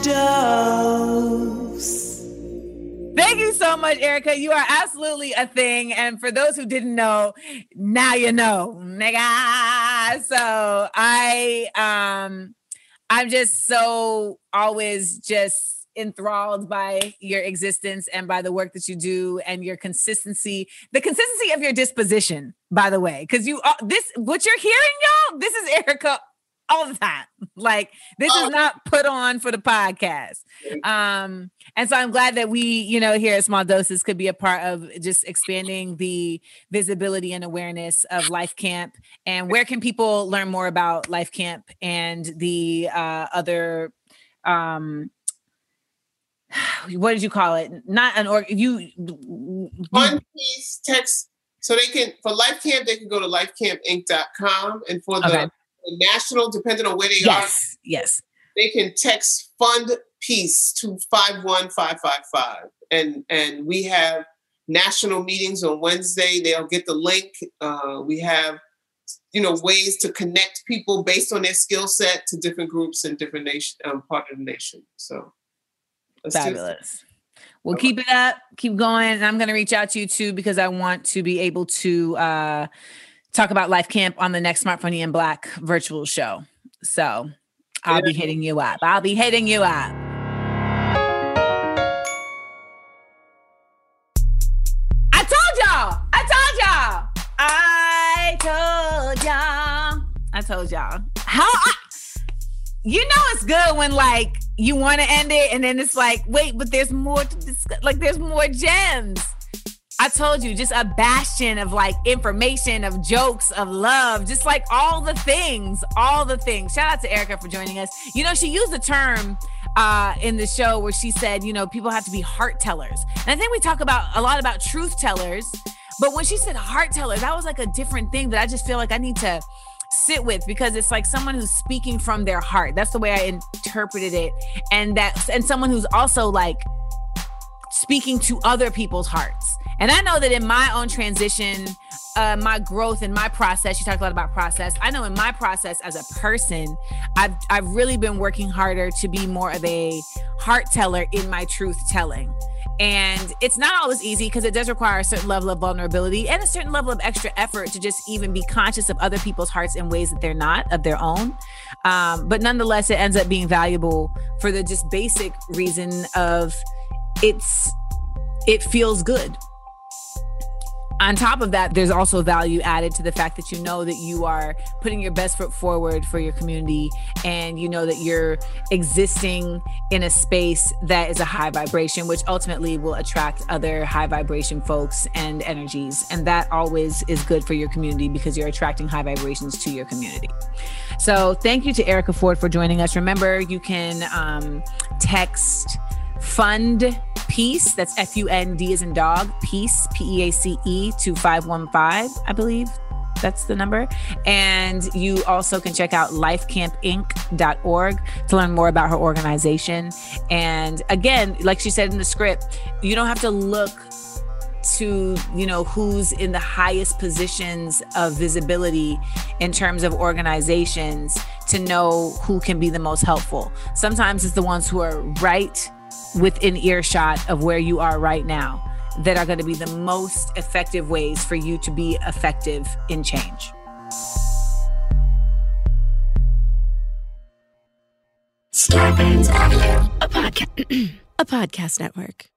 dose.
Thank you so much, Erica. You are absolutely a thing. And for those who didn't know, now you know, nigga. So I, um, I'm just so always just enthralled by your existence and by the work that you do and your consistency, the consistency of your disposition, by the way, because you, uh, this, what you're hearing, y'all, this is Erica all the time. Like this oh. is not put on for the podcast. Um, and so I'm glad that we, you know, here at Small Doses could be a part of just expanding the visibility and awareness of Life Camp. And where can people learn more about Life Camp and the uh, other, um, what did you call it? Not an org. You
one piece text, so they can for Life Camp they can go to life camp inc dot com, and for the, okay. the national, depending on where they
yes.
are,
yes,
they can text fund peace to five one five five five, and and we have national meetings on Wednesday. They'll get the link. Uh, we have you know ways to connect people based on their skill set to different groups and different nation um, part of the nation. So.
Let's Fabulous. Well, keep it up, keep going. And I'm going to reach out to you too, because I want to be able to uh, talk about Life Camp on the next Smart, Funny, and Black virtual show. So I'll yeah. be hitting you up. I'll be hitting you up. I told y'all. I told y'all. I told y'all. I told y'all. How I, you know it's good when like you want to end it and then it's like, wait, but there's more to discuss. Like there's more gems. I told you, just a bastion of like information, of jokes, of love, just like all the things, all the things. Shout out to Erica for joining us. You know, she used the term uh, in the show where she said, you know, people have to be heart tellers. And I think we talk about a lot about truth tellers, but when she said heart tellers, that was like a different thing that I just feel like I need to sit with, because it's like someone who's speaking from their heart. That's the way I interpreted it. And that's, and someone who's also like speaking to other people's hearts. And I know that in my own transition, uh, my growth and my process, you talked a lot about process. I know in my process as a person, I've, I've really been working harder to be more of a heart teller in my truth telling. And it's not always easy because it does require a certain level of vulnerability and a certain level of extra effort to just even be conscious of other people's hearts in ways that they're not of their own. Um, but nonetheless, it ends up being valuable for the just basic reason of it's it feels good. On top of that, there's also value added to the fact that you know that you are putting your best foot forward for your community, and you know that you're existing in a space that is a high vibration, which ultimately will attract other high vibration folks and energies. And that always is good for your community because you're attracting high vibrations to your community. So thank you to Erica Ford for joining us. Remember, you can um, text Fund Peace, that's F U N D as in dog, Peace, P E A C E, to five one five, I believe that's the number. And you also can check out life camp inc dot org to learn more about her organization. And again, like she said in the script, you don't have to look to, you know, who's in the highest positions of visibility in terms of organizations to know who can be the most helpful. Sometimes it's the ones who are right within earshot of where you are right now that are going to be the most effective ways for you to be effective in change.
Starburns Audio, a podcast, a podcast network.